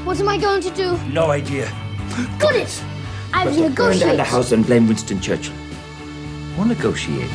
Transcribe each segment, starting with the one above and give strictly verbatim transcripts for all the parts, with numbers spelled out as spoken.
What am I going to do? No idea. Got it! I will Burn down negotiate. the house and blame Winston Churchill. Or negotiate.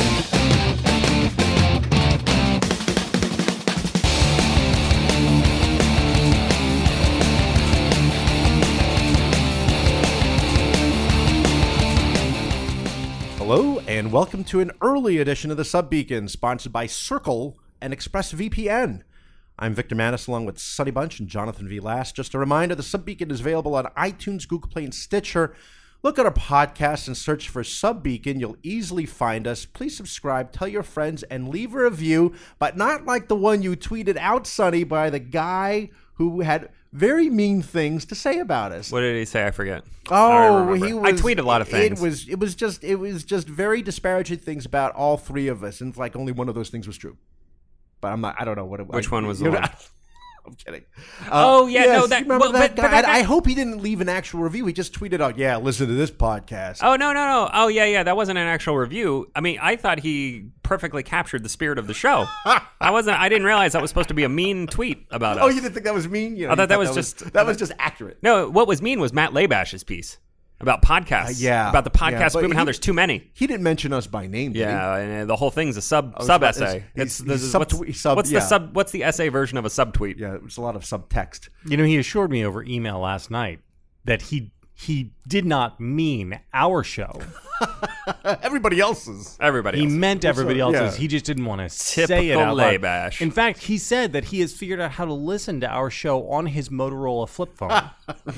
Hello, and welcome to an early edition of the Sub Beacon, sponsored by Circle and ExpressVPN. I'm Victor Mattis, along with Sonny Bunch and Jonathan V. Last. Just a reminder, the Sub Beacon is available on iTunes, Google Play, and Stitcher. Look at our podcast and search for Sub Beacon. You'll easily find us. Please subscribe, tell your friends, and leave a review, but not like the one you tweeted out, Sonny, by the guy who had very mean things to say about us. What did he say? I forget. Oh, I he was. I tweeted a lot of things. It was. It was just. It was just very disparaging things about all three of us, and it's like only one of those things was true. But I'm not. I don't know what. It, Which I, one was the you know, one? I'm kidding. Uh, Oh, yeah, no, yes, that- you remember well, that but- guy? but that I, guy- I hope he didn't leave an actual review. He just tweeted out, "Yeah, listen to this podcast." Oh no no no! Oh yeah yeah, that wasn't an actual review. I mean, I thought he perfectly captured the spirit of the show. I wasn't. I didn't realize that was supposed to be a mean tweet about us. Oh, you didn't think that was mean? You know, I thought you that was just- that was just accurate. No, what was mean was Matt Labash's piece about podcasts. Uh, yeah, about the podcast yeah, but movement. How he- there's too many. He didn't mention us by name. Did Yeah, and uh, the whole thing's a sub Oh, sub it's- essay. it's- It's, he's- this he's is- sub- what's, he's sub- what's yeah. the sub? What's the essay version of a subtweet? he? Yeah, it's a lot of subtext. You know, he assured me over email last night that he he did not mean our show. Everybody else's. Everybody. He else. meant everybody So, else's. yeah. He just didn't want to say it Typical out loud. Labash. In fact, he said that he has figured out how to listen to our show on his Motorola flip phone.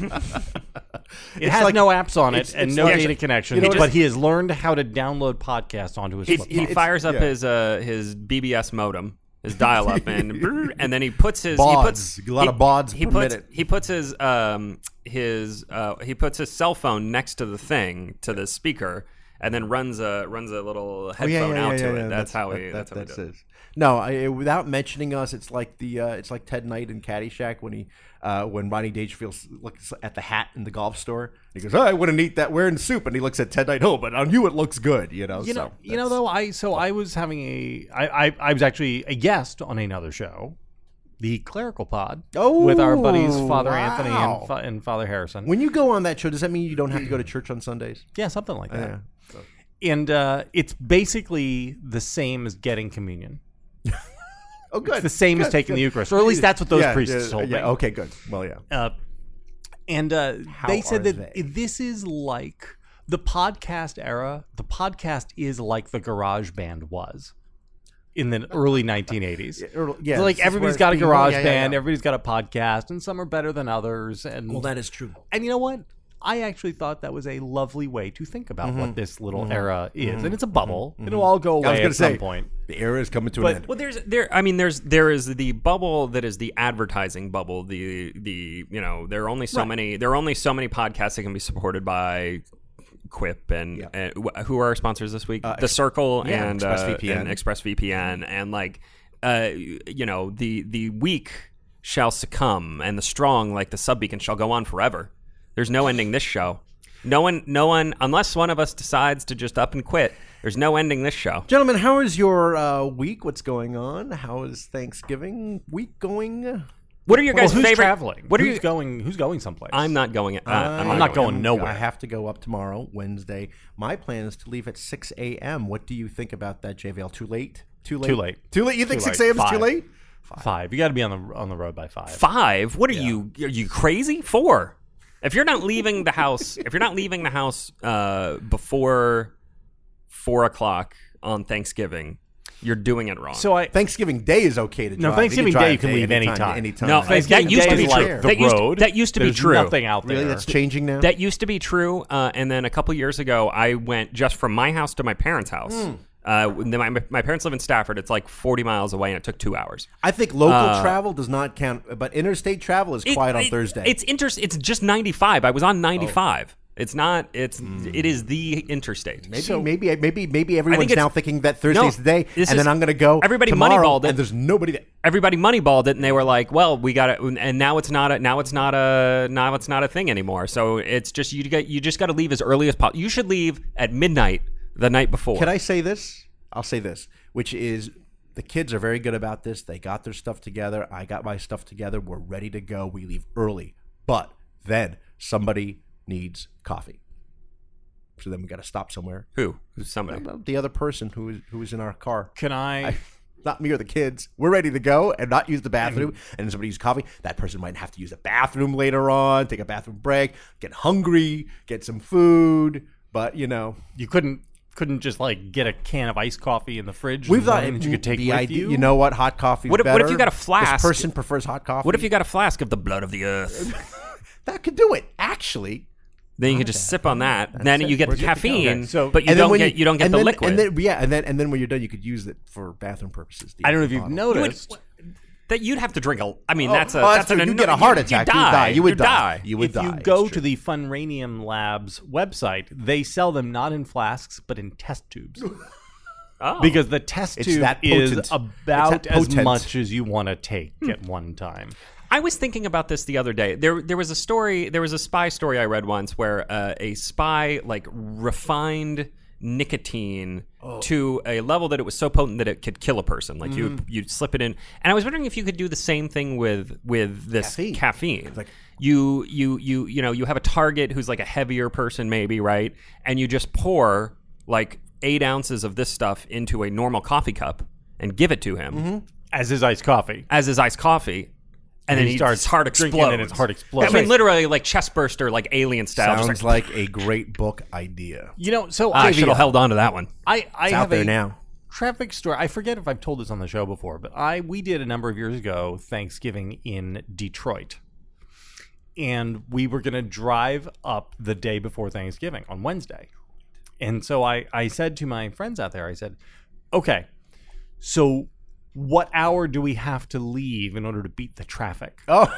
It has like- no apps on it it's- and it's no like- data connection, you know what but it- he has learned how to download podcasts onto his He, flip he phone. It's- fires up yeah. his uh, his B B S modem, his dial-up, and brrr, and then he puts his Bauds. he puts A lot he, of bauds he per puts minute. he puts his um his uh he puts his cell phone next to the thing to the speaker, and then runs a runs a little Oh, yeah, headphone yeah, out yeah, to yeah, it. yeah. That's, how he. that- that's how he that's does it. it. No, I, without mentioning us, it's like the uh, it's like Ted Knight in Caddyshack when he uh, when Rodney Dangerfield looks at the hat in the golf store. He goes, "Oh, I wouldn't eat that wearing soup," and he looks at Ted Knight. Oh, but on you it looks good, you know. You know, so you know that's- though. I so I was having a I, I I was actually a guest on another show, the Clerical Pod, Oh, with our buddies Father wow. Anthony and, Fa- and Father Harrison. When you go on that show, does that mean you don't have to go to church on Sundays? yeah, something like that. Yeah. And uh, it's basically the same as getting communion. Oh, good. It's the same as Good, taking good. the Eucharist, or at least that's what those Yeah, priests yeah, told yeah, me. Okay, good. Well, yeah. Uh, and uh, they are said that they? this is like the podcast era. The podcast is like the Garage Band was in the early nineteen eighties. early- yeah, So, like this is everybody's where got a it's being- Garage yeah, yeah, Band, yeah. everybody's got a podcast, and some are better than others. And Well, that is true. and you know what? I actually thought that was a lovely way to think about Mm-hmm. what this little era is, and it's a bubble. It'll all go I was away going at to some say, point. the era is coming to But- an end. Well, there's there. I mean, there's there is the bubble that is the advertising bubble. The the you know there are only so Right. many there are only so many podcasts that can be supported by Quip and, Yeah. and wh- who are our sponsors this week? Uh, the Circle yeah, and uh, ExpressVPN. and ExpressVPN and like uh you know the the weak shall succumb and the strong like the Sub Beacon shall go on forever. There's no ending this show. No one, no one, unless one of us decides to just up and quit. There's no ending this show. Gentlemen, how is your uh, week? What's going on? How is Thanksgiving week going? What are your Well, guys' who's favorite? traveling? What are who's you? going? Who's going someplace? I'm not going. Uh, I'm, I'm not not going. going nowhere. I have to go up tomorrow, Wednesday. My plan is to leave at six a.m. What do you think about that, J V L? Too late? Too late? Too late. Too late? You think Too six late. a.m. is too Five. late? Five. You got to be on the on the road by five. Five? What are you? Are you crazy? Four? If you're not leaving the house, if you're not leaving the house uh, before four o'clock on Thanksgiving, you're doing it wrong. So I Thanksgiving Day is okay to No, drive. Thanksgiving drive Day you can day leave anytime. anytime. anytime. No, Thanksgiving that used Day to be is true. like the That used to- road. that used to be There's true. Nothing out there. Really? That's changing now? that used to be true, uh, and then a couple years ago, I went just from my house to my parents' house. Hmm. Uh, then my, my parents live in Stafford. It's like forty miles away, and it took two hours. I think local Uh, travel does not count, but interstate travel is It- quiet on it- Thursday. It's inter. It's just ninety-five. I was on ninety-five. Oh. It's not. It's. Hmm. It is the interstate. Maybe, So- maybe, maybe, maybe everyone's it's- now thinking that Thursday's No, the day, this and is- then I'm going to go everybody tomorrow, moneyballed it. and there's nobody there. Everybody moneyballed it, and they were like, "Well, we got it," and now it's not a. Now it's not a. Now it's not a thing anymore. So it's just you get. You just got to leave as early as possible. You should leave at midnight the night before. Can I say this? I'll say this, which is The kids are very good about this. They got their stuff together. I got my stuff together. We're ready to go. We leave early. But then somebody needs coffee. So then we got to stop somewhere. Who? Who's somebody? The other person who was, who was in our car. Can I... I not me or the kids. We're ready to go and not use the bathroom. And then somebody uses coffee. That person might have to use the bathroom later on, take a bathroom break, get hungry, get some food. But, you know. You couldn't couldn't just like get a can of iced coffee in the fridge We've and thought that you could take the with idea, you? you know what? Hot coffee. What if- what if you got a flask? This person prefers hot coffee. What if you got a flask of the blood of the earth? That could do it, actually. Then you can just sip on that. Then it. you get We're the good to go. caffeine, Okay, so- but you And then don't when get you don't get and the then, liquid. And then, yeah, and then and then when you're done, you could use it for bathroom purposes. the I don't know if empty you've bottle. You would- noticed. that you'd have to drink a. I mean, Oh, that's a. oh, that's that's an true. You anno- get a heart attack. You You would die. die. You would You'd die. You would if die. you It's go true. to the Funranium Labs website, they sell them not in flasks but in test tubes. Oh. Because the test It's tube that is potent. about It's that as potent. much as you want to take Hmm. at one time. I was thinking about this the other day. There, there was a story. There was a spy story I read once where uh, a spy like refined nicotine Oh. to a level that it was so potent that it could kill a person. Like you, Mm-hmm. you slip it in. And I was wondering if you could do the same thing with with this Caffeine. caffeine. like- you, you, you, you know, you have a target who's like a heavier person, maybe, right? And you just pour like eight ounces of this stuff into a normal coffee cup and give it to him Mm-hmm. As is iced coffee. as his iced coffee. And, And then he he starts his heart drinking explodes. and his heart explodes. I mean, literally like chest burster, like alien style. Sounds Just like, like a great book idea. You know, so I I, should have held on to that one. I, I It's have out there a now. traffic story. I forget if I've told this on the show before, but I we did a number of years ago Thanksgiving in Detroit. And we were going to drive up the day before Thanksgiving on Wednesday. And so I, I said to my friends out there, I said, okay, so what hour do we have to leave in order to beat the traffic? Oh,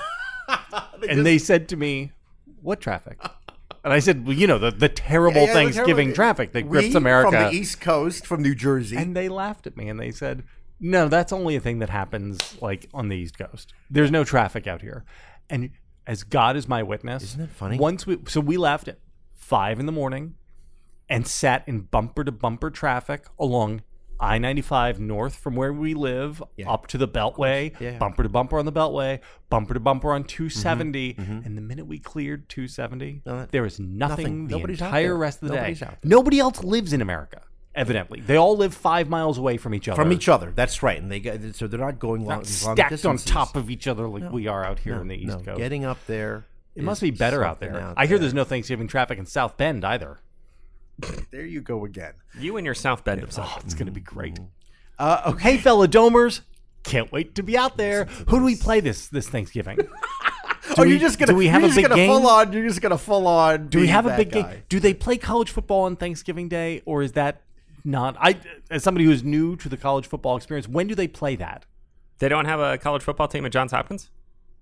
And they said to me, what traffic? And I said, well, you know, the, the terrible Yeah, yeah, Thanksgiving terrible. traffic that we grips America. from the East Coast, from New Jersey. And they laughed at me and they said, no, that's only a thing that happens like on the East Coast. There's no traffic out here. And as God is my witness. Isn't it funny? Once we, so we left at five in the morning and sat in bumper to bumper traffic along I ninety-five north from where we live Yeah. up to the Beltway, Yeah. bumper to bumper on the Beltway, bumper to bumper on two seventy. And the minute we cleared two seventy, No, that- there was nothing, nothing. the Nobody's out entire there. rest of the Nobody's day. out there. Nobody else lives in America, evidently. They all live five miles away from each other. from each other. That's right. And they get, so they're not going long, Not these long stacked on distances. top of each other like we are out here No, in the East no, Coast. Getting up there. It must is be better out something there. out I hear there. there's no Thanksgiving traffic in South Bend either. There you go again. You and your South Bend episode. Oh, it's going to be great. Uh, okay. Hey, fellow Domers, can't wait to be out there. Who do we play this this Thanksgiving? Do oh, we- you're just gonna. do we have you're a just big gonna game? Full on. You're just gonna full on. Do we be have a that big guy. game? Do they play college football on Thanksgiving Day, or is that not? I, as somebody who's new to the college football experience, when do they play that? They don't have a college football team at Johns Hopkins?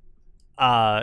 Uh,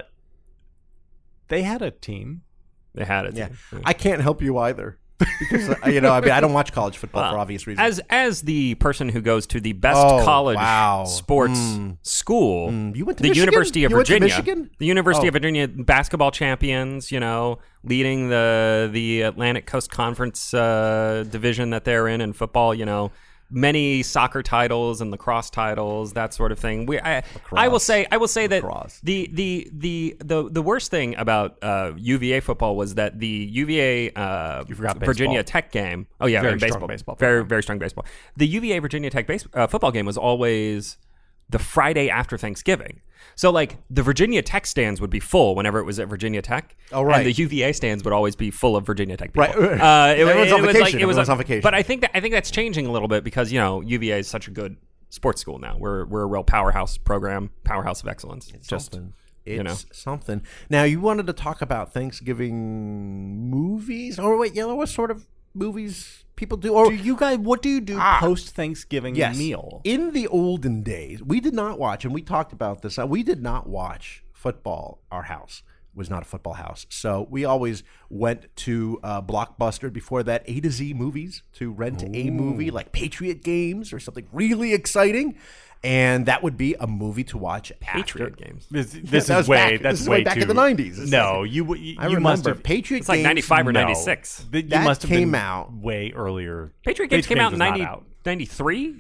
they had a team. They had it. Yeah, I can't help you either because uh, you know. I mean, I don't watch college football for obvious reasons. As as the person who goes to the best Oh, college wow. sports Mm. school, you went to the Michigan? University of You went to Virginia, Michigan? the University Oh. of Virginia basketball champions, you know, leading the the Atlantic Coast Conference uh, division that they're in in football, you know. Many soccer titles and lacrosse titles, that sort of thing. We, I, I will say, I will say that Lacrosse. the, the the the the worst thing about uh, U V A football was that the U V A uh, forgot Virginia baseball. Tech game. Oh yeah, Very and strong baseball, baseball very program. very strong baseball. The U V A Virginia Tech base, uh, football game was always the Friday after Thanksgiving. So like the Virginia Tech stands would be full whenever it was at Virginia Tech. Oh, right. And the U V A stands would always be full of Virginia Tech people. Right. Uh, it, Everyone's it on was vacation. like it was Everyone's a- on vacation. But I think that I think that's changing a little bit because you know U V A is such a good sports school now. We're we're a real powerhouse program, powerhouse of excellence. It's Just something. It's you know. something. Now you wanted to talk about Thanksgiving movies, or wait, you know what sort of movies people do? Or Do you guys? What do you do Ah. post Thanksgiving yes, meal? in the olden days, we did not watch, and we talked about this. uh, We did not watch football. Our house was not a football house, so we always went to uh, Blockbuster. Before that, A to Z movies to rent a movie like Patriot Games or something really exciting, and that would be a movie to watch. Patriot after. games. This, this that is was way. back- that's this is way way back too, in the nineties. No, you you, I you must remember have. Patriot It's like Games. ninety-five or no. ninety-six. Th- You That must have came been out- way earlier. Patriot games came out in was not ninety, out. ninety-three?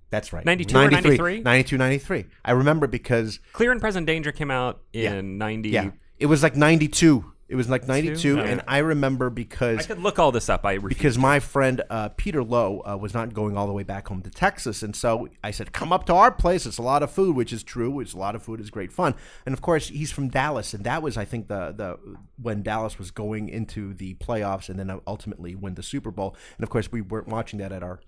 That's right. ninety-two or ninety-three? ninety-two, ninety-three. I remember because... Clear and Present Danger came out in Yeah. ninety. Yeah. It was like ninety-two. It was like ninety-two, No. and I remember I because could look all this up. I refuse. because my friend uh, Peter Lowe uh, was not going all the way back home to Texas, and so I said, "Come up to our place. It's a lot of food," which is true. It's a lot of food. It's great fun, and of course he's from Dallas, and that was I think the the when Dallas was going into the playoffs and then ultimately win the Super Bowl, and of course we weren't watching that at our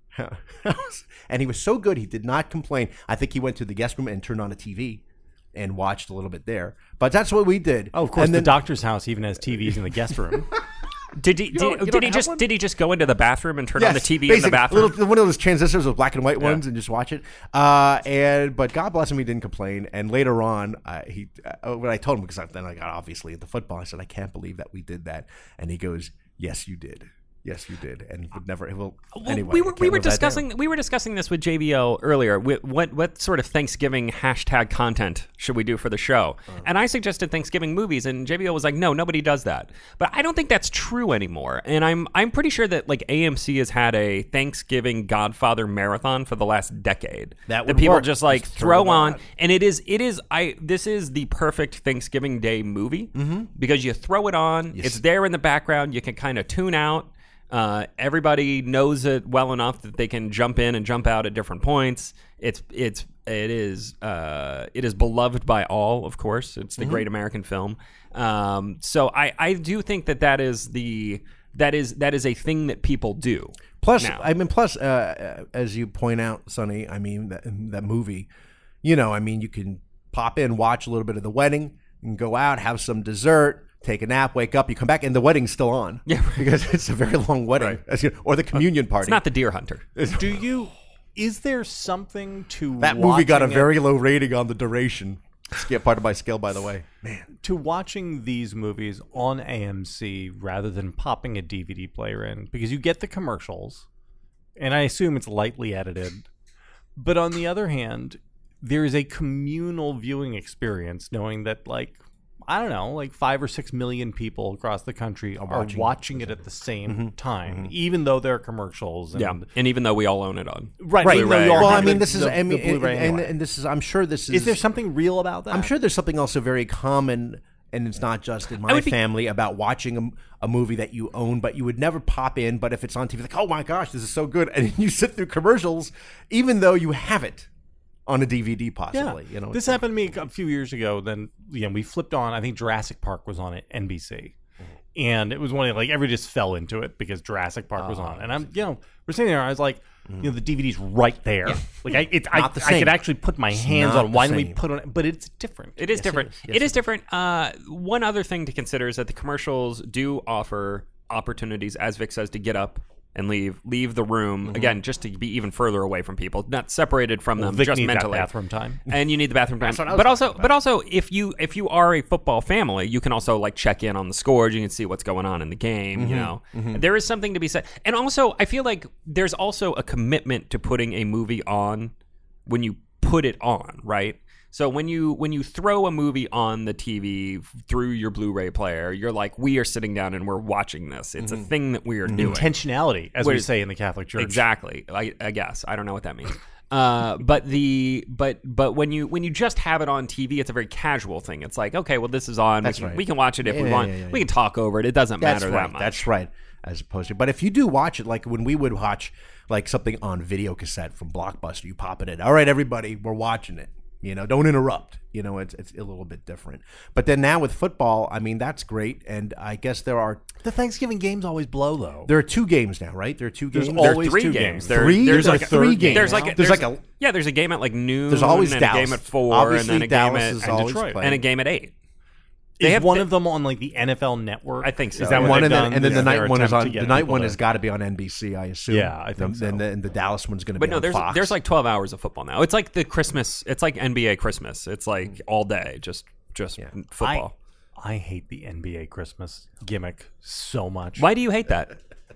house, and he was so good he did not complain. I think he went to the guest room and turned on a T V. And watched a little bit there, but that's what we did. Oh, of course, and the then, doctor's house even has T Vs in the guest room. did he? Did, don't- you did don't he have just? one? Did he just go into the bathroom and turn on the Yes, T V in the basically, bathroom? Little, one of those transistors, those black and white ones, and just watch it. Uh, and but God bless him, he didn't complain. And later on, uh, he uh, when I told him because I, then I got obviously at the football, I said, "I can't believe that we did that." And he goes, "Yes, you did. Yes, you did." And would never. It will Well, anyway. we I were can't we were live that down. discussing we were discussing this with J B O earlier. What what, what sort of Thanksgiving hashtag content should we do for the show? Uh-huh. And I suggested Thanksgiving movies, and J B O was like, "No, nobody does that." But I don't think that's true anymore. And I'm I'm pretty sure that like A M C has had a Thanksgiving Godfather marathon for the last decade. That would people work. just like Just throw throw it on, on. and it is it is I this is the perfect Thanksgiving Day movie because you throw it on, it's there in the background, you can kind of tune out. Uh, everybody knows it well enough that they can jump in and jump out at different points. It's it's it is uh, it is beloved by all, of course. It's the great American film. Um, so I, I do think that that is the that is that is a thing that people do. Plus, now. I mean, plus, uh, as you point out, Sonny, I mean, that, that movie, you know, I mean, you can pop in, watch a little bit of the wedding, and go out, have some dessert, take a nap, wake up, you come back, and the wedding's still on. Yeah, because it's a very long wedding, as you, or the communion party. It's not the Deer Hunter. Do you? Is there something to that movie got a watching it- very low rating on the duration. Scale, part of my scale, by the way. Man, to watching these movies on A M C rather than popping a D V D player in, because you get the commercials, and I assume it's lightly edited. But on the other hand, there is a communal viewing experience knowing that, like, I don't know, like five or six million people across the country are watching, watching it at the same Mm-hmm. time, even though there are commercials. And, Yeah, and even though we all own it on. Right. right? even though Blu-ray you all Well, have I mean, the- this is, the- I mean, the Blu-ray and, anyway. and this is, I'm sure this is. Is there something real about that? I'm sure there's something also very common, and it's not just in my would be- family, about watching a, a movie that you own, but you would never pop in. But if it's on T V, like, oh my gosh, this is so good, and you sit through commercials, even though you have it on a D V D, possibly. You know, this happened to me a few years ago. Then, you know, we flipped on. I think Jurassic Park was on at N B C, and it was one of, like, everybody just fell into it because Jurassic Park was on. And I'm, you know, we're sitting there. I was like, you know, the D V D's right there. Like, I, it, I, Not the I same. could actually put my hands not on. the Why don't we same. put on it? But it's different. It is different. is. It Yes, is different. Uh, one other thing to consider is that the commercials do offer opportunities, as Vic says, to get up and leave leave the room Mm-hmm. again, just to be even further away from people, not separated from them, Vic just needs that mentally. bathroom time. And you need the bathroom time. what I was But talking also, about. but also, if you if you are a football family, you can also like check in on the scores. You can see what's going on in the game. Mm-hmm. You know, there is something to be said. And also, I feel like there's also a commitment to putting a movie on when you put it on, right? So when you when you throw a movie on the T V through your Blu-ray player, you're like, we are sitting down and we're watching this. It's a thing that we are doing. Intentionality, as we Whereas- say in the Catholic Church. Exactly. I, I guess I don't know what that means. Uh, but the but but when you when you just have it on T V, it's a very casual thing. It's like, okay, well, this is on. That's we can, right. we can watch it if we Yeah, want. yeah, yeah, We yeah. can talk over it. It doesn't That's matter right. that much. That's right. As opposed to, but if you do watch it, like when we would watch like something on video cassette from Blockbuster, you pop it in. All right, everybody, we're watching it. You know, don't interrupt. You know, it's it's a little bit different. But then now with football, I mean, that's great. And I guess there are The Thanksgiving games always blow, though. there are two games now, right? There are two There's games. There are always three two games. games. There- Three? There's There's like a three a, games There's now? like a, There's there's like a- yeah. There's a game at like noon. There's always and Dallas. a game at four, Obviously, and then a Dallas game is at always Detroit. playing. and a game at eight. Is have- one they- of them on like the N F L Network? I think so. Is that Yeah. what one they've and then, done? and then Is the their night one is attempt on to get the night people one to- has got to be on N B C, I assume. Yeah, I think the, so. And the, and the Dallas one's going to But be no, on there's Fox. there's like twelve hours of football now. It's like the Christmas. It's like N B A Christmas. It's like all day, just just football. I, I hate the N B A Christmas gimmick so much. Why do you hate that?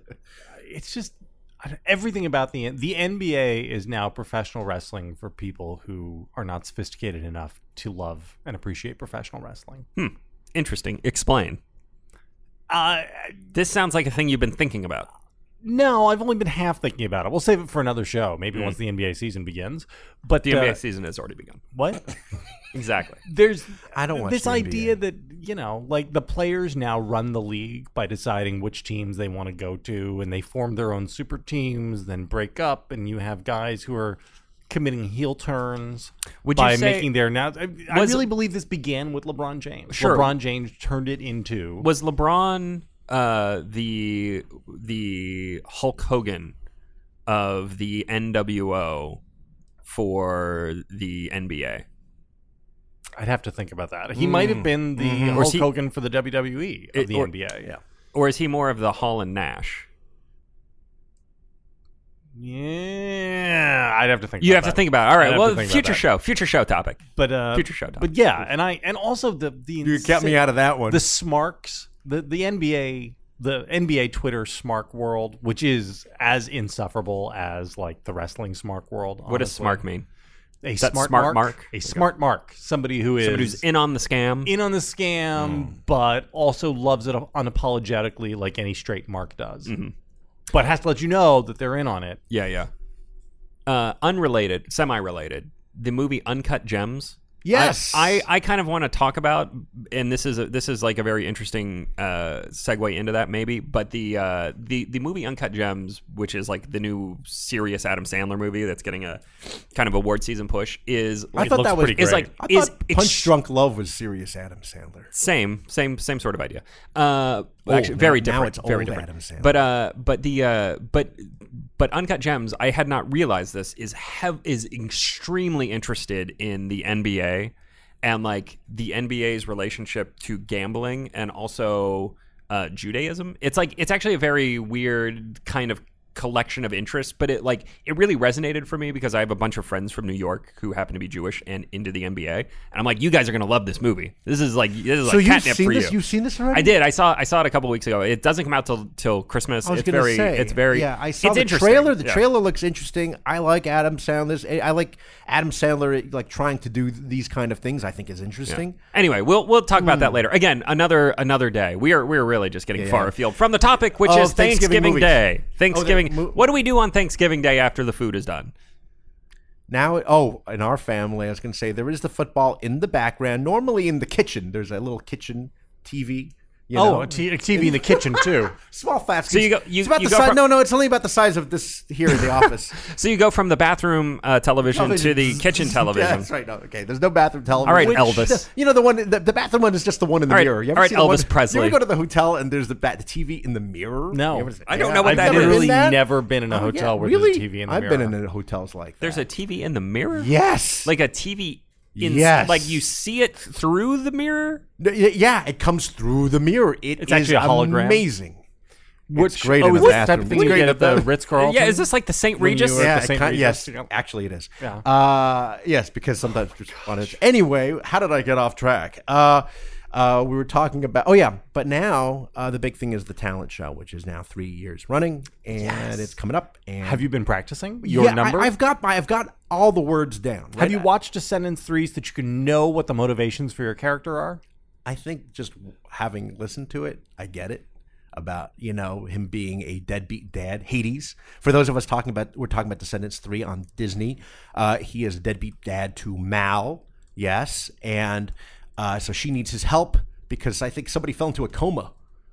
It's just I don't- everything about the the N B A is now professional wrestling for people who are not sophisticated enough to love and appreciate professional wrestling. Interesting. Explain. Uh, This sounds like a thing you've been thinking about. No, I've only been half thinking about it. We'll save it for another show, maybe once the N B A season begins. But The N B A uh, season has already begun. what? Exactly. There's I don't watch this the N B A. idea that, you know, like the players now run the league by deciding which teams they want to go to, and they form their own super teams, then break up, and you have guys who are committing heel turns Would you by say- making their now. I, I Was- really believe this began with LeBron James. Sure. LeBron James turned it into Was LeBron uh, the the Hulk Hogan of the N W O for the N B A? I'd have to think about that. He might have been the Mm-hmm. Or Hulk is he- Hogan for the W W E of It- the or- N B A. Yeah. Or is he more of the Hall and Nash? Yeah, I'd have to think. You about have to that. think about it. All I'd right. have Well, to think about future that. show, future show topic. but uh, Future show topic. But yeah, and I and also the the You kept me out of that one. the smarks, the the N B A, the N B A Twitter smark world, which is as insufferable as like the wrestling smark world. What does honestly. smart mean? A that smart, smart mark, mark? a smart mark, somebody who is Somebody who's in on the scam. in on the scam, but also loves it unapologetically, like any straight mark does. Mm-hmm. But has to let you know that they're in on it. Yeah, yeah. Uh, unrelated, semi-related. The movie Uncut Gems. Yes. I, I, I kind of want to talk about, and this is a, this is like a very interesting uh, segue into that maybe. But the uh, the the movie Uncut Gems, which is like the new serious Adam Sandler movie that's getting a kind of award season push, is I like, thought looks that was pretty is great. like I is thought ex- Punch Drunk Love was serious Adam Sandler. Same, same, same sort of idea. Uh, Old. actually, very Now- different. now it's very old different. Adam Sandler. But uh, but the uh, but but Uncut Gems, I had not realized this is hev- is extremely interested in the N B A and like the N B A's relationship to gambling and also uh, Judaism. It's like it's actually a very weird kind of collection of interests, but it like it really resonated for me because I have a bunch of friends from New York who happen to be Jewish and into the N B A, and I'm like, you guys are gonna love this movie. This is like this is So like you've catnip seen for this? you. You've seen this already? I did. I saw. I saw it a couple weeks ago. It doesn't come out till till Christmas. I was it's going to very. say. It's very. Yeah, I saw it's the interesting. trailer. The Yeah. trailer looks interesting. I like Adam Sandler. I like Adam Sandler like trying to do these kind of things. I think is interesting. Anyway, we'll we'll talk about that later. Again, another another day. We are we are really just getting Yeah, far yeah. afield from the topic, which Oh, is Thanksgiving Thanksgiving movies. Day. Thanksgiving. mo- what do we do on Thanksgiving Day after the food is done? Now, oh, in our family, I was going to say there is the football in the background. Normally in the kitchen, there's a little kitchen T V. You Oh, know? a t- a T V in the kitchen too. Small fat. So you go- you- it's about you the go size. from- no, no, it's only about the size of this here in the office. So you go from the bathroom uh, television to the kitchen television. Yeah, that's right. No, okay, there's no bathroom television. All right, Which- Elvis. You know the one. The, the bathroom one is just the one in the All right, mirror. You ever all right, see the one- Elvis Presley. You ever go to the hotel and there's the, ba- the T V in the mirror? No. You ever- I don't Yeah, know what I've that never is. been Literally that. never been in a Oh, hotel yeah, where really? there's a T V in the I've mirror. been in hotels like There's that. a T V in the mirror. Yes. Like a T V. In, Yes. Like you see it through the mirror. No, y- yeah, it comes through the mirror. It It's is actually a hologram? amazing. Which, It's great oh, in is the this the type bathroom. of thing It's you great get at at the the- Ritz Carlton? Yeah, is this like the Saint When you Regis? were- Yeah, the it Saint kind- Regis. yes, actually it is. Yeah. Uh, yes, because sometimes it's just on it. Anyway, how did I get off track? Uh, uh, we were talking about. Oh yeah, but now uh, the big thing is the talent show, which is now three years running, and it's coming up. And Have you been practicing your yeah, number? I, I've got my, I've got all the words down. Have right? you watched Descendants three so that you can know what the motivations for your character are? I think just having listened to it, I get it about, you know, him being a deadbeat dad. Hades. For those of us talking about, we're talking about Descendants three on Disney. Uh, he is a deadbeat dad to Mal. Yes. And uh, so she needs his help because I think somebody fell into a coma.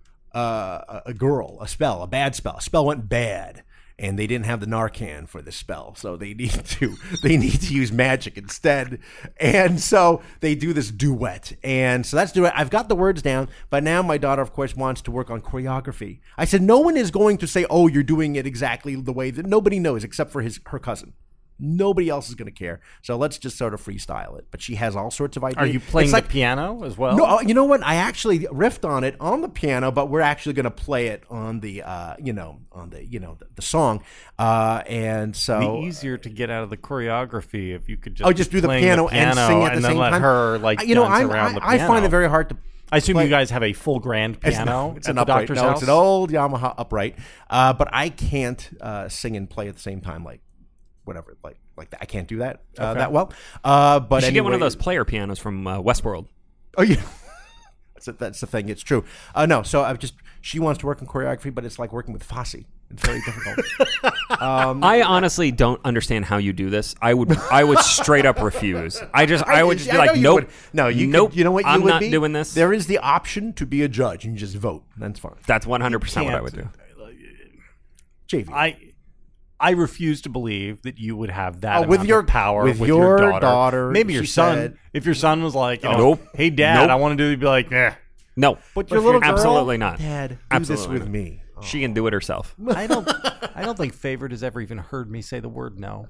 Uh, a, a girl, a spell, a bad spell. A spell went bad. And they didn't have the Narcan for the spell, so they need to they need to use magic instead. And so they do this duet, and so that's duet. I've got the words down, but now my daughter, of course, wants to work on choreography. I said no one is going to say, "Oh, you're doing it exactly the way that." Nobody knows except for his her cousin. Nobody else is going to care. So let's just sort of freestyle it. But she has all sorts of ideas. Are you playing It's the like- piano as well? No, uh, you know what? I actually riffed on it on the piano, but we're actually going to play it on the, uh, you know, on the, you know, the, the song. Uh, and so, It'd be easier to get out of the choreography if you could just oh, just be do the playing piano, and sing at the and then same let time. her like you know, dance I'm, around I, the I piano. find it very hard to. I assume play- you guys have a full grand It's, piano no, it's at an the upright. doctor's No, house. it's an old Yamaha upright. Uh, but I can't uh, sing and play at the same time, like whatever, like like that. I can't do that uh, Okay. that well. Uh, but You should get one of anyway- those player pianos from uh, Westworld. Oh yeah, that's a, that's the thing. It's true. Uh, no, so I just she wants to work in choreography, but it's like working with Fosse. It's very difficult. um, I honestly don't understand how you do this. I would, I would straight up refuse. I just, I would just be I know like, you nope, would. No, you nope. Could, you know what? You I'm would not be? doing this. There is the option to be a judge and you just vote. That's fine. That's one hundred percent what I would do. J V. I I refuse to believe that you would have that Oh, amount with your- of power with with, your your, daughter. daughter, Maybe your she son. said- If your son was like, you know, Nope. hey, Dad, Nope. I want to do it, you'd be like, nah. No, But your little girl, absolutely not. Dad, do Absolutely this with not. me. Oh. She can do it herself. I don't I don't think Favored has ever even heard me say the word no.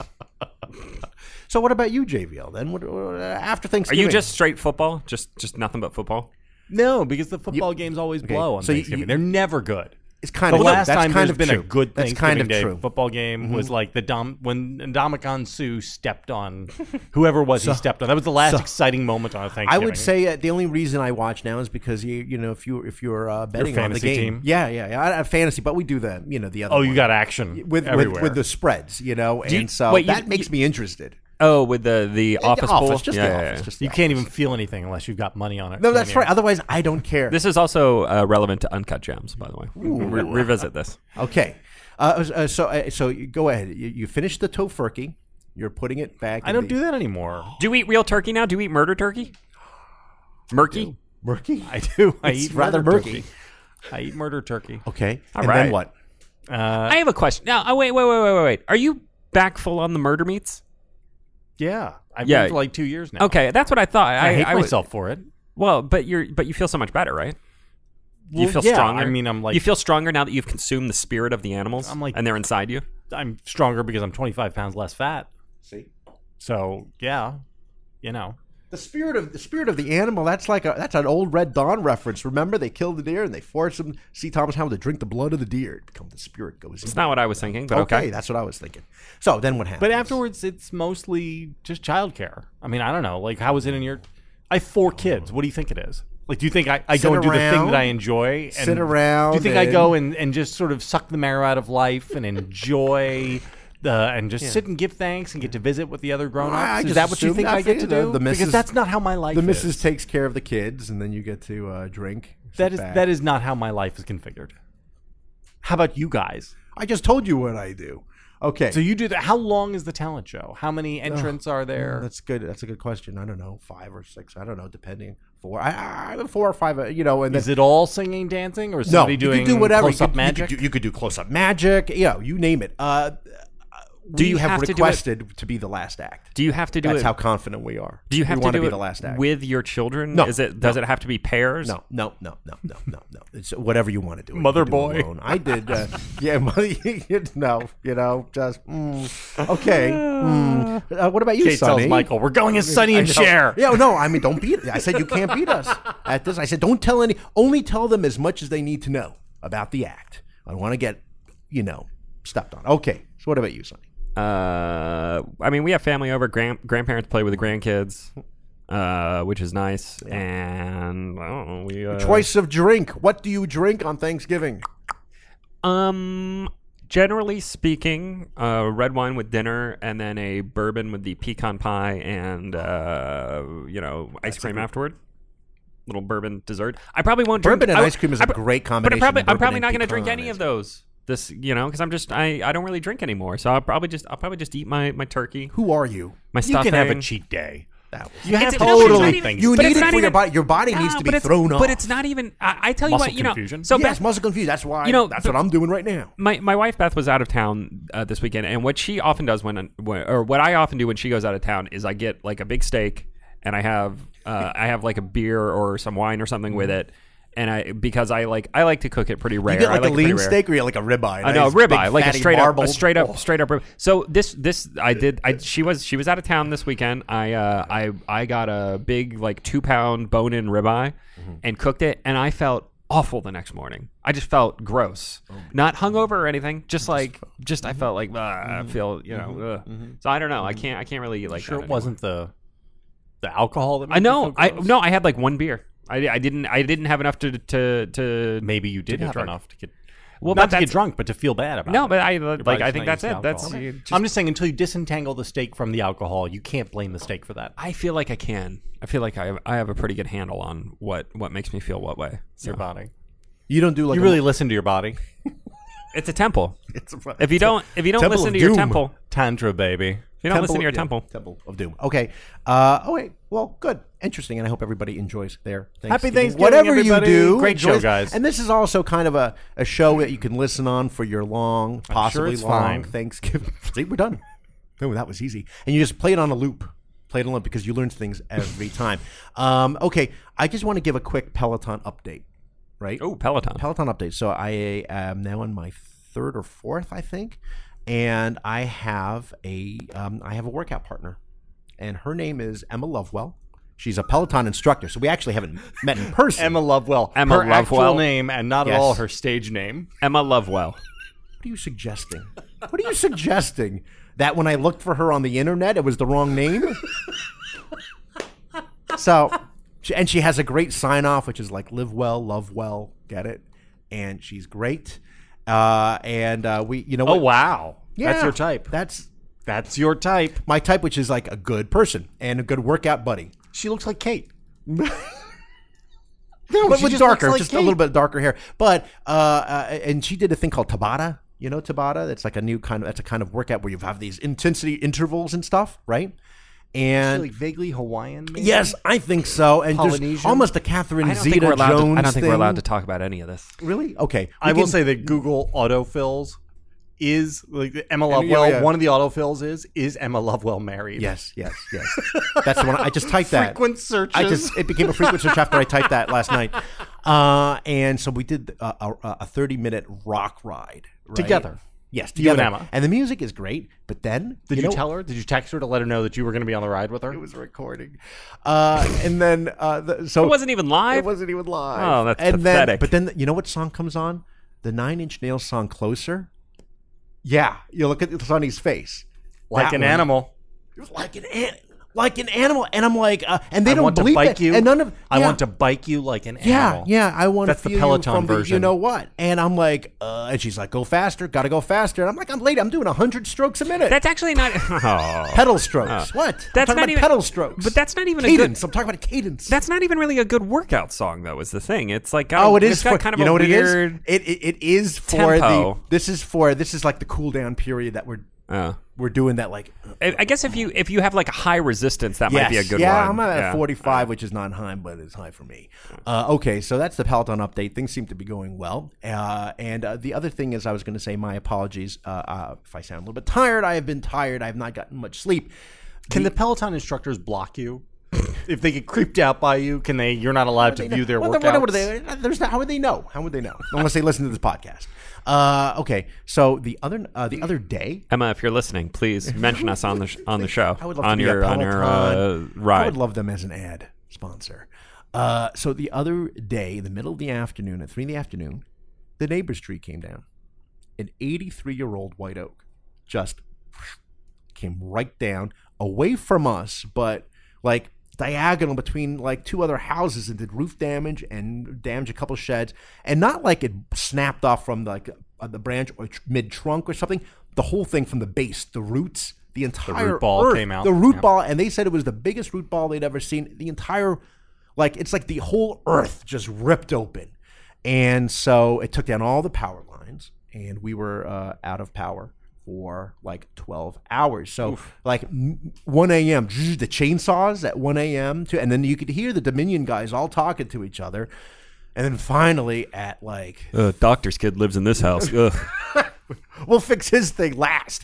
So what about you, J V L? Then what, uh, after Are Thanksgiving, you just straight football? Just, just nothing but football? No, because the football games always okay, blow on so you- Thanksgiving. you- They're never good. It's kind The of last that's time kind there's of been true. a good That's Thanksgiving kind of Day true. football game was like the Dom when Ndamukong Suh stepped on whoever it was he stepped on. That was the last so- exciting moment on I Thanksgiving. would say uh, the only reason I watch now is because you you know if you if you're uh, betting on the fantasy game, team? yeah, yeah, yeah, I have fantasy, but we do the you know the other. Oh, you one. got action with with, everywhere. with the spreads, you know, you- and so wait, you- that makes you- me interested. Oh, with the the office the pool? office, just Yeah, the yeah, office, yeah. just the You can't office. even feel anything unless you've got money on it. No, can that's you? right. Otherwise, I don't care. This is also uh, relevant to Uncut Gems, by the way. Re- revisit this. Okay, uh, uh, so uh, so you go ahead. You, you finish the tofurkey. You're putting it back. I in don't the, do that anymore. Do you eat real turkey now? Do you eat murder turkey? Murky? Murky. I do. I It's eat rather murder murky. turkey. I eat murder turkey. Okay, All and right. then what? Uh, I have a question. Now, oh, wait, wait, wait, wait, wait, wait. Are you back full on the murder meats? yeah, I've Yeah. been for like two years now. Okay, that's what I thought. I, hate I would- myself for it. Well, but you're but you feel so much better, right? You Well, feel yeah, stronger. I mean, I'm like you feel stronger now that you've consumed the spirit of the animals, I'm like- and they're inside you. I'm stronger because I'm twenty-five pounds less fat. See. So yeah, you know. The spirit of the spirit of the animal. That's like a that's an old Red Dawn reference. Remember, they killed the deer and they forced him, C. Thomas Howell, to drink the blood of the deer. It become the spirit goes. It's not what I was thinking, but okay. okay, that's what I was thinking. So then what happens? But afterwards, it's mostly just childcare. I mean, I don't know. Like, how is it in your? I have four kids. What do you think it is? Like, do you think I, I Sit go and do the thing around, that I enjoy? And sit around Do you think I and- go and, and just sort of suck the marrow out of life and enjoy the and just sit and give thanks and get to visit with the other I grown-ups? Is just that what you assumed think that I get for to you. do? The- the because missus that's not how my life the is. missus takes care of the kids, and then you get to uh, drink. That sit is back. that is not how my life is configured. How about you guys? I just told you what I do. Okay, So you do that. How long is the talent show? How many entrants are there? that's good. That's a good question. I don't know, five or six. I don't know, depending. Four. I, I four or five. uh, You know, and Is then, it all singing, dancing, or is no, somebody you doing could do whatever. You close-up could, magic? You could do, you could do close up magic. Yeah, you name it. Uh, Do we you have, have to do it- requested to, be the last act? Do you have to do That's it? how confident we are. do you have we to want do be it the last act? with your children? No, Is it? Does it have to be pairs? No, no, no, no, no, no, no. It's whatever you want to do. You Mother can do it boy. alone. I did. Uh, yeah, mother. No, you know, just mm, okay. Mm. Uh, what about you, Kate Sonny? tells Michael, "We're going as Sonny and I know. Cher." Yeah, no, I mean, don't beat. I said you can't beat us at this. I said don't tell any. Only tell them as much as they need to know about the act. I want to get, you know, stepped on. Okay. So what about you, Sonny? Uh, I mean, we have family over. Grand grandparents play with the grandkids, uh, which is nice. And I don't know. We uh, Choice of drink. What do you drink on Thanksgiving? Um, generally speaking, uh, red wine with dinner, and then a bourbon with the pecan pie, and uh, you know, ice cream afterward. Little bourbon dessert. I probably won't drink. Bourbon and I- ice cream is I a pr- great But combination. I'm probably, I'm bourbon probably and not going to drink pecan. any of those. This, you know, because I'm just I, I don't really drink anymore. So I'll probably just I'll probably just eat my, my turkey, Who are you? my You stuffing. can have a cheat day. That was- You have It's- to no, but it's totally not even- think. You But need it's it not for your even- body. Your body No, needs to but be it's- thrown off. But it's not even. I, I tell you Muscle what, you know. confusion. So yes, Beth, muscle confused. That's why. You know, that's but- what I'm doing right now. my my wife Beth was out of town uh, this weekend, and what she often does when, when or what I often do when she goes out of town is I get like a big steak, and I have uh, I have like a beer or some wine or something with it, and I because I like I like to cook it pretty rare. You get I like, like a it pretty lean rare. steak or you like a ribeye. I know, Nice, ribeye, big, like a fatty, straight up, a marbled- straight up, Oh. straight up rib. So this, this, I did. I she was she was out of town this weekend. I, uh, I, I got a big like two pound bone in ribeye Mm-hmm. and cooked it, and I felt awful the next morning. I just felt gross, Oh. not hungover or anything. Just like, just Mm-hmm. I felt like ah, I feel, you know. ugh. So I don't know. I can't, I can't really eat like. Sure, that it anymore. wasn't the the alcohol that. Made I know. You feel I gross? no. I had like one beer. I, I didn't. I didn't have enough to to to. Maybe you did get have drunk. enough to get. Well, not but to get that's- drunk, but to feel bad about it. No, but I Your like. body's I think not that's used to it. That's. alcohol. you just- I'm just saying, until you disentangle the steak from the alcohol, you can't blame the steak for that. I feel like I can. I feel like I have, I have a pretty good handle on what, what makes me feel what way. It's your So. body. You don't do like You a- really listen to your body. It's a temple. It's a, If you don't, if you don't Temple listen of to your Doom. temple, Tantra, baby. if you don't listen to your yeah, temple, Temple of Doom. Okay. Uh, oh wait. Well, good, interesting, and I hope everybody enjoys their Thanksgiving. Thanksgiving, Whatever everybody. you do, Great enjoy show, it. guys. And this is also kind of a, a show that you can listen on for your long, sure possibly it's long fine. Thanksgiving. See, we're done. Oh, that was easy. And you just play it on a loop. Play it on a loop because you learn things every time. Um, okay, I just want to give a quick Peloton update. Right? oh Peloton. Peloton update. So I am now on my third or fourth, I think, and I have a um, I have a workout partner, and her name is Emma Lovewell. She's a Peloton instructor, so we actually haven't met in person. Emma Lovewell. Emma her actual Lovewell. name and not Yes. at all her stage name. Emma Lovewell. What are you suggesting? What are you suggesting? That when I looked for her on the internet, it was the wrong name? So, she, and she has a great sign off, which is like live well, love well, get it? And she's great. Uh, and uh, we, you know Oh, what? wow. Yeah, That's your type. That's That's your type. my type, which is like a good person and a good workout buddy. She looks like Kate. No, But but she with just darker, looks like just a Kate. little bit darker hair. But uh, uh, and she did a thing called Tabata. You know Tabata? That's like a new kind of that's a kind of workout where you have these intensity intervals and stuff, right? And Like vaguely Hawaiian, maybe? yes, I think so. And just Polynesian? almost a Catherine I don't think we're Zeta allowed. Jones To, I don't think we're thing. allowed to talk about any of this. Really? Okay. I We will can- say that Google autofills is like Emma yeah, Lovewell. yeah. One of the autofills is is Emma Lovewell married? Yes, yes, yes. That's the one. I just typed that. Frequent searches. I just it became a frequent search after I typed that last night. Uh, and so we did a, a, a thirty minute rock ride right? Together. Yes, You and together. Emma. And the music is great, but then Did you, know, tell her? Did you text her to let her know that you were going to be on the ride with her? it was recording? Uh, and then uh, the, so It wasn't even live. It wasn't even live. Oh, that's and pathetic. Then, but then you know what song comes on? The Nine Inch Nails song "Closer." Yeah, you look at Sonny's face. like That an one. animal. like an an- like an animal, and I'm like, uh, and they I don't want to believe bike it. you. And none of I yeah. want to bike you like an Yeah, animal. yeah, I want That's to the feel Peloton you from the, version. you know what? And I'm like, uh, and she's like, go faster, gotta go faster. And I'm like, I'm late. I'm doing hundred strokes a minute. That's actually not. Oh. pedal strokes. what? I'm That's talking not about even- pedal strokes. But that's not even a cadence. good. I'm talking about cadence. That's not even really a good workout song, though. Is the thing? It's like got, oh, it it's is got for kind of you a know what weird. it is. It, it it is for tempo. the. This is for this is like the cool down period that we're Uh, we're doing that like. I, I guess if you if you have like a high resistance, that might be a Yes. good yeah, one. I'm at Yeah. forty-five, which is not high, but it's high for me. Uh, okay, so that's the Peloton update. Things seem to be going well. Uh, and uh, the other thing is, I was going to say my apologies uh, uh, if I sound a little bit tired. I have been tired. I have not gotten much sleep. Can the Peloton instructors block you? If they get creeped out by you, can they? You're not allowed to view their Well, workouts. then what, what do they, there's not, how would they know? How would they know? Unless they listen to this podcast. Uh, okay, so the other uh, the other day, Emma, if you're listening, please mention us on the sh- on the show I would love on to be your a on your uh, Peloton. I ride. would love them as an ad sponsor. Uh, so the other day, in the middle of the afternoon, at three in the afternoon, the neighbor's tree came down. An eighty-three-year-old white oak just came right down, away from us, but like diagonal between like two other houses, and did roof damage and damaged a couple sheds, and not like it snapped off from like uh, the branch or tr- mid trunk or something. The whole thing from the base, the roots, the entire ball earth, came out. The root Yeah. ball, and they said it was the biggest root ball they'd ever seen. The entire, like it's like the whole earth just ripped open, and so it took down all the power lines, and we were uh, out of power for like twelve hours. So like m- one a.m. the chainsaws at one a.m. to, and then you could hear the Dominion guys all talking to each other. And then finally at like, Uh, doctor's kid lives in this house. Ugh. we'll fix his thing last.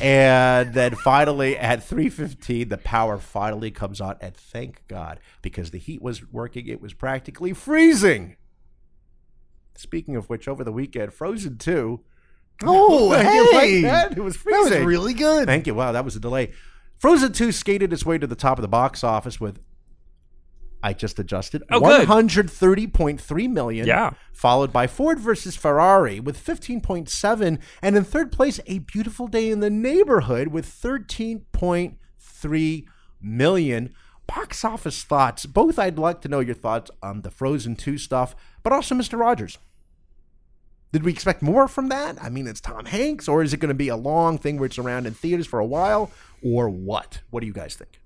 And then finally at three fifteen, the power finally comes on. And thank God, because the heat was working. It was practically freezing. Speaking of which, over the weekend, Frozen two. Oh, You like hey! that? It was freezing. That was really good. Thank you. Wow, that was a delay. Frozen two skated its way to the top of the box office with, I just adjusted, Oh, good. one hundred thirty point three million. Yeah. Followed by Ford versus Ferrari with fifteen point seven. And in third place, A Beautiful Day in the Neighborhood with thirteen point three million. Box office thoughts. Both I'd like to know your thoughts on the Frozen two stuff, but also Mister Rogers. Did we expect more from that? I mean, it's Tom Hanks, or is it going to be a long thing where it's around in theaters for a while, or what? What do you guys think?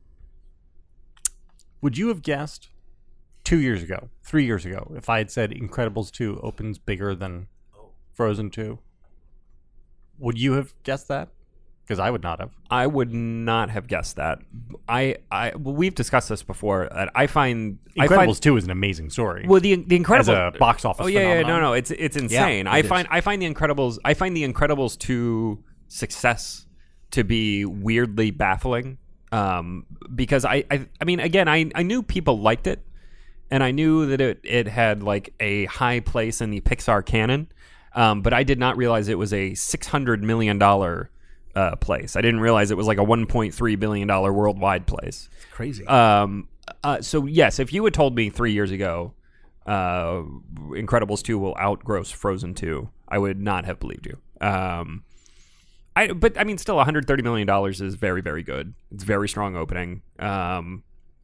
Would you have guessed two years ago, three years ago, if I had said Incredibles two opens bigger than Frozen two? Would you have guessed that? Because I would not have. I would not have guessed that. I, I, well, we've discussed this before. That I find Incredibles I find, two is an amazing story. Well, the the Incredibles as a box office. Oh yeah, yeah, phenomenon. no, no, it's it's insane. Yeah, I it find is. I find the Incredibles I find the Incredibles two success to be weirdly baffling. Um, because I, I, I mean, again, I, I knew people liked it, and I knew that it, it had like a high place in the Pixar canon. Um, but I did not realize it was a six hundred million dollars uh, place. I didn't realize it was like a one point three billion dollars worldwide place. It's crazy. Um, uh, so yes, if you had told me three years ago, uh, Incredibles two will outgross Frozen two, I would not have believed you. Um, I, but I mean, still one hundred thirty million dollars is very, very good. It's very strong opening. Um,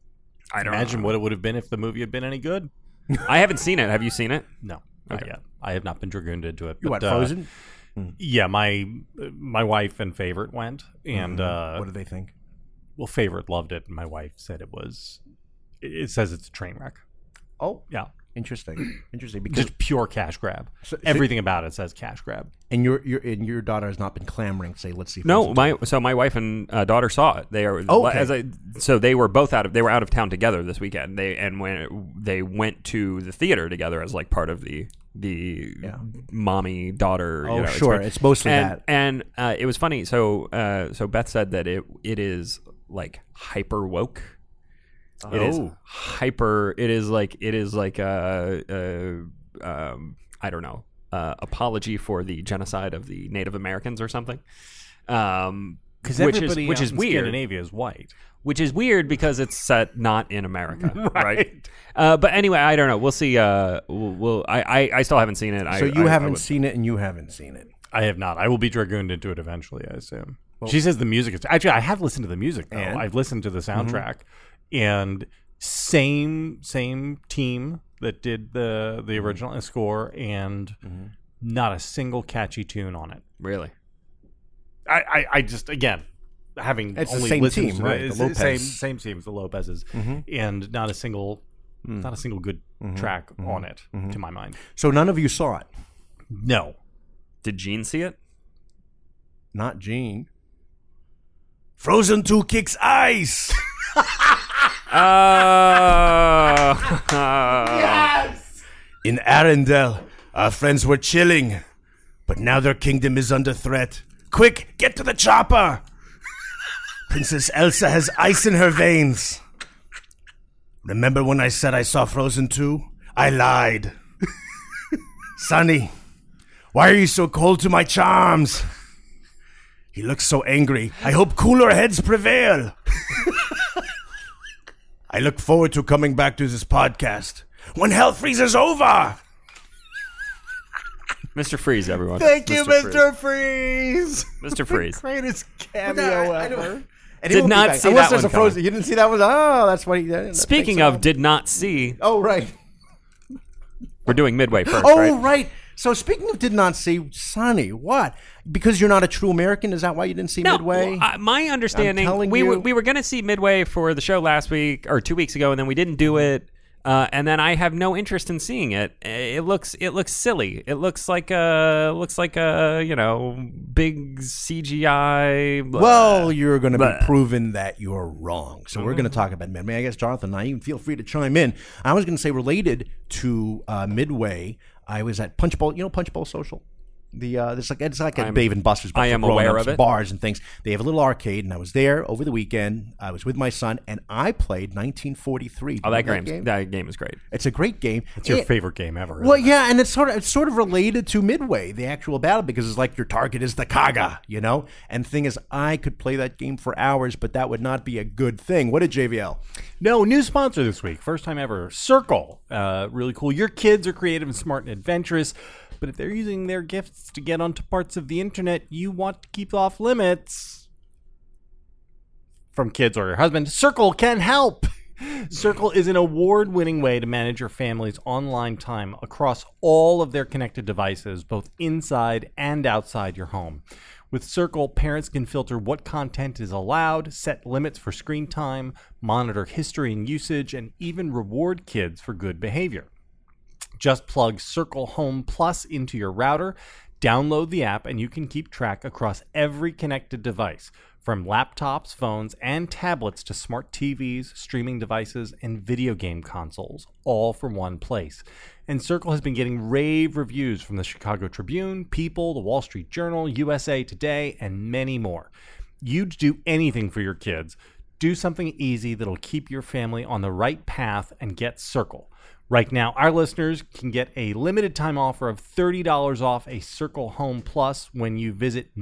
I don't Imagine know. what it would have been if the movie had been any good. I haven't seen it. Have you seen it? No, not Okay. yet. I have not been dragooned into it. you but, what, uh, Frozen? Yeah, my my wife and favorite went, and uh, What do they think? well, favorite loved it, and my wife said it was. It says it's a train wreck. Oh, Yeah, interesting. Interesting. Because just pure cash grab. So- so- Everything about it says cash grab. and your your and your daughter has not been clamoring to say, let's see. No, Frozen my so my wife and uh, daughter saw it. They are Oh, okay. as I so they were both out of they were out of town together this weekend. They and when they went to the theater together as like part of the the Yeah. mommy daughter. Oh, you know, sure. experience. It's mostly and, that. And uh, it was funny. So uh, so Beth said that it it is like hyper woke. It is Oh. hyper. It is like it is like a, a um, I don't know uh, apology for the genocide of the Native Americans or something. Um, Because which everybody is which out is in weird. Scandinavia is white. Which is weird because it's set not in America, right? Right. Uh, but anyway, I don't know. We'll see. Uh, we'll, we'll I, I I still haven't seen it. I, So you I, I haven't would- seen it, and you haven't seen it. I have not. I will be dragooned into it eventually, I assume. She says the music is actually. I have listened to the music though. And? I've listened to the soundtrack, and same same team that did the the original score, and not a single catchy tune on it. really. I, I, I just again having It's the only same listened team, to right, the, the it's the Lopez. same same teams, the Lopez's, Mm-hmm. and not a single not a single good track Mm-hmm. on it to my mind. So none of you saw it. No. Did Gene see it? Not Gene. Frozen two kicks ice. Uh, In Arendelle, our friends were chilling, but now their kingdom is under threat. Quick, get to the chopper! Princess Elsa has ice in her veins. Remember when I said I saw Frozen two? I lied. Sonny, why are you so cold to my charms? He looks so angry. I hope cooler heads prevail. I look forward to coming back to this podcast when hell freezes over. Mister Freeze, everyone. Thank you, Freeze. Mister Freeze. Mister Freeze. Greatest cameo ever. And Did he will be not back. see Unless that there's one a Frozen. coming. You didn't see that one? Oh, that's what he did. Speaking of, did not see. Oh, right. We're doing Midway first, Oh, right? right. So speaking of did not see, Sonny, what? Because you're not a true American? Is that why you didn't see No, Midway? well, uh, my understanding, telling we you. were we were going to see Midway for the show last week or two weeks ago, and then we didn't do it. Uh, and then I have no interest in seeing it. It looks it looks silly. It looks like a looks like a you know big C G I. blah. Well, you're going to be Blah. proven that you're wrong. So we're going to talk about Midway. I guess, Jonathan, I even feel free to chime in. I was going to say related to uh, Midway, I was at Punch Bowl. You know Punch Bowl Social? The uh, it's like it's like a I'm- Dave and Buster's, but I for am aware grown-ups, of it. bars and things. They have a little arcade, and I was there over the weekend. I was with my son, and I played nineteen forty-three. Oh, Do you that know game, game? that game is great. It's a great game. It's your It- favorite game ever. Well, isn't it? yeah, and it's sort of it's sort of related to Midway, the actual battle, because it's like your target is the Kaga, you know. And the thing is, I could play that game for hours, but that would not be a good thing. What did J V L? No, new sponsor this week. First time ever. Circle. Uh, really cool. Your kids are creative and smart and adventurous, but if they're using their gifts to get onto parts of the internet you want to keep off limits from kids or your husband, Circle can help. Circle is an award-winning way to manage your family's online time across all of their connected devices, both inside and outside your home. With Circle, parents can filter what content is allowed, set limits for screen time, monitor history and usage, and even reward kids for good behavior. Just plug Circle Home Plus into your router, Download the app and you can keep track across every connected device, from laptops, phones, and tablets to smart T Vs, streaming devices, and video game consoles, all from one place. And Circle has been getting rave reviews from the Chicago Tribune, People, the Wall Street Journal, U S A Today, and many more. You'd do anything for your kids. Do something easy that'll keep your family on the right path and get Circle. Right now, our listeners can get a limited time offer of thirty dollars off a Circle Home Plus when you visit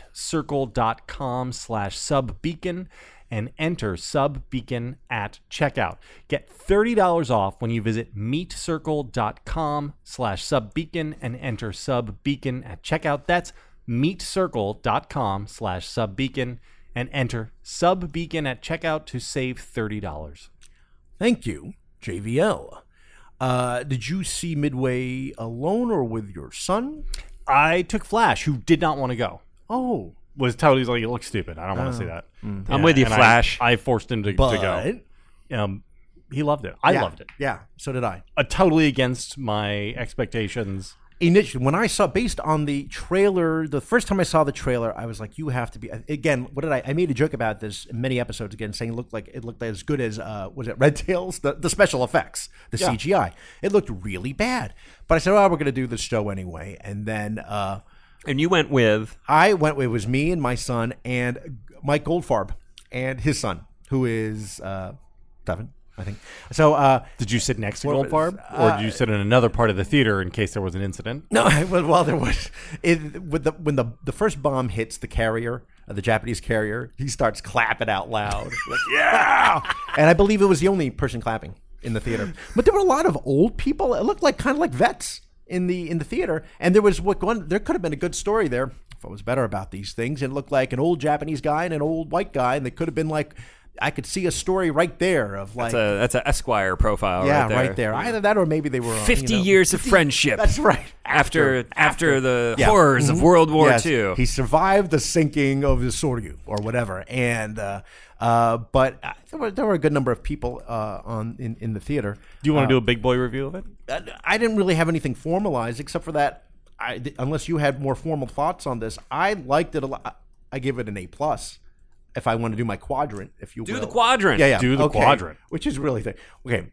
meetcircle.com slash subbeacon and enter subbeacon at checkout. Get thirty dollars off when you visit meetcircle.com slash subbeacon and enter subbeacon at checkout. That's meetcircle.com slash subbeacon and enter subbeacon at checkout to save thirty dollars. Thank you, J V L. Uh, did you see Midway alone or with your son? I took Flash, who did not want to go. Oh. Was totally like, it looks stupid. I don't want to see that. I'm with you, and I- Flash. I, forced him to, But, to go. Um, he loved it. I yeah, loved it. Yeah, so did I. Uh, totally against my expectations. Initially, when I saw, based on the trailer, the first time I saw the trailer, I was like, "You have to be." Again, what did I? I made a joke about this in many episodes. Again, saying it looked like it looked as good as uh, was it Red Tails? The the special effects, the Yeah. C G I. It looked really bad. But I said, "Oh, we're going to do this show anyway." And then uh, And you went with I went. It was me and my son and Mike Goldfarb and his son, who is uh, Devin, I think. So. Uh, Did you sit next to Well, Goldfarb? uh, or did you sit in another part of the theater in case there was an incident? No, well, well, there was it, with the when the the first bomb hits the carrier, uh, the Japanese carrier, he starts clapping out loud, like yeah, and I believe it was the only person clapping in the theater. But there were a lot of old people. It looked like kind of like vets in the in the theater, and there was what one. There could have been a good story there if I was better about these things. It looked like an old Japanese guy and an old white guy, and they could have been like. I could see a story right there of like that's a that's a Esquire profile. yeah, right there. right there. Either that or maybe they were on, Fifty you know, years of friendship. That's right. After after, the Yeah. horrors of Mhm. World War Yes. Two. He survived the sinking of the Soryu or whatever, and uh, uh, but uh, there were there were a good number of people uh, on in, in the theater. Do you want Uh, to do a big boy review of it? I didn't really have anything formalized except for that. I, unless you had more formal thoughts on this, I liked it a lot. I give it an A plus. If I want to do my quadrant, if you Do will. the quadrant. Yeah, yeah. Do the Okay. quadrant. Which is really thing. Okay.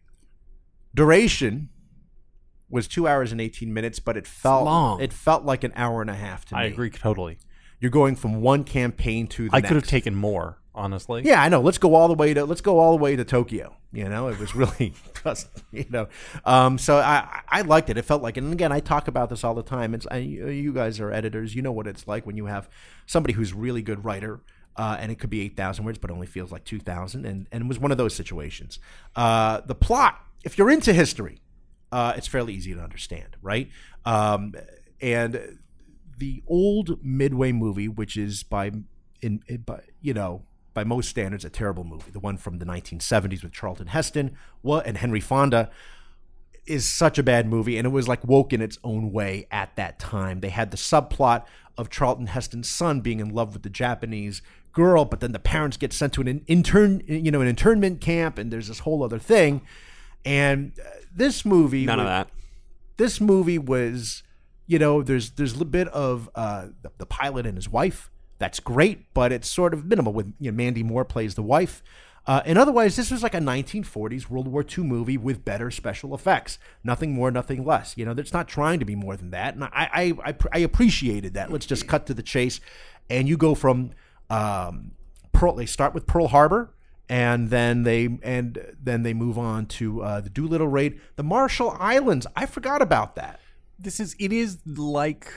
Duration was two hours and eighteen minutes, but it felt long. It felt like an hour and a half to me. I agree totally. You're going from one campaign to the I next. could have taken more, honestly. Yeah, I know. Let's go all the way to let's go all the way to Tokyo. You know, it was really just you know. Um, so I I liked it. It felt like, and again, I talk about this all the time. It's I, you guys are editors. You know what it's like when you have somebody who's really good writer. Uh, and it could be eight thousand words, but only feels like two thousand. And, and it was one of those situations. Uh, the plot, if you're into history, uh, it's fairly easy to understand, right? Um, and the old Midway movie, which is by, in, in by, you know, by most standards, a terrible movie, the one from the nineteen seventies with Charlton Heston well, and Henry Fonda, is such a bad movie, and it was like woke in its own way at that time. They had the subplot of Charlton Heston's son being in love with the Japanese girl, but then the parents get sent to an intern, you know, an internment camp, and there's this whole other thing. And uh, this movie, None of was- that. This movie was, you know, there's there's a bit of uh, the, the pilot and his wife. That's great, but it's sort of minimal. With you know, Mandy Moore plays the wife. Uh, and otherwise, this was like a nineteen forties World War Two movie with better special effects. Nothing more, nothing less. You know, it's not trying to be more than that. And I, I, I, I appreciated that. Let's just cut to the chase. And you go from um, Pearl. They start with Pearl Harbor, and then they and then they move on to uh, the Doolittle raid, the Marshall Islands. I forgot about that. This is it is like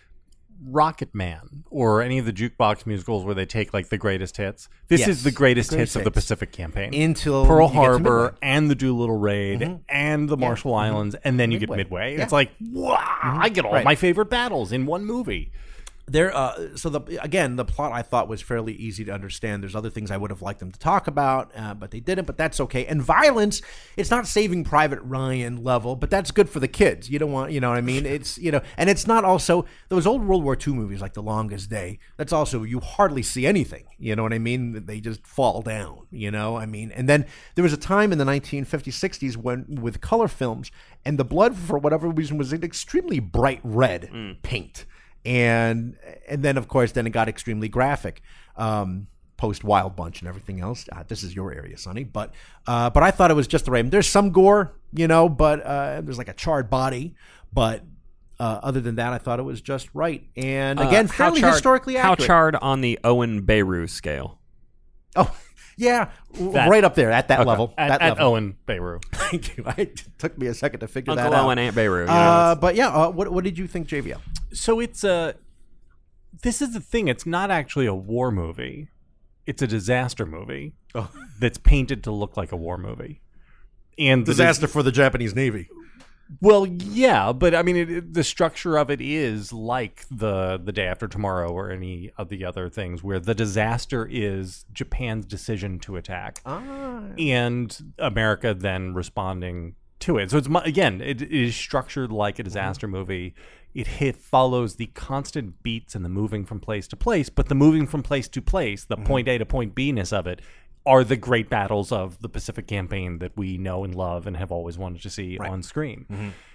Rocket Man or any of the jukebox musicals where they take like the greatest hits. This Yes, is the greatest, the greatest hits of the hits. Pacific Campaign. Until Pearl you get to Harbor Midway. and the Doolittle Raid and the Marshall Islands, and then you Midway. get Midway. Yeah. It's like, wow, I get all Right. my favorite battles in one movie. There, uh, so the again, the plot I thought was fairly easy to understand. There's other things I would have liked them to talk about, uh, but they didn't. But that's okay. And violence, it's not Saving Private Ryan level, but that's good for the kids. You don't want, you know what I mean? It's you know, and it's not also those old World War Two movies like The Longest Day. That's also you hardly see anything. You know what I mean? They just fall down. You know, I mean, and then there was a time in the nineteen fifties, sixties when with color films, and the blood for whatever reason was an extremely bright red paint. and and then of course then it got extremely graphic. Um, post Wild Bunch and everything else. Uh, this is your area, Sonny. But uh, but I thought it was just the right. There's some gore, you know, but uh, there's like a charred body. But uh, other than that, I thought it was just right. And again, Uh, fairly how charred, historically accurate. How charred on the Owen Beirut scale? Oh, yeah, That- right up there at that Okay. level. At, that at level. Owen Beirut. Thank you. It took me a second to figure Uncle that out. Owen, Aunt Beirut. You know, Uh, that's- but yeah, uh, what what did you think, J V L? So it's a. This is the thing. It's not actually a war movie. It's a disaster movie Oh. that's painted to look like a war movie. And the Disaster for the Japanese Navy. Well, yeah, but I mean, it, it- the structure of it is like the the Day After Tomorrow or any of the other things, where the disaster is Japan's decision to attack, Ah. and America then responding to it. So it's mu- again, it, it is structured like a disaster movie. It hit, follows the constant beats and the moving from place to place, but the moving from place to place, the point A to point B-ness of it, are the great battles of the Pacific Campaign that we know and love and have always wanted to see on screen.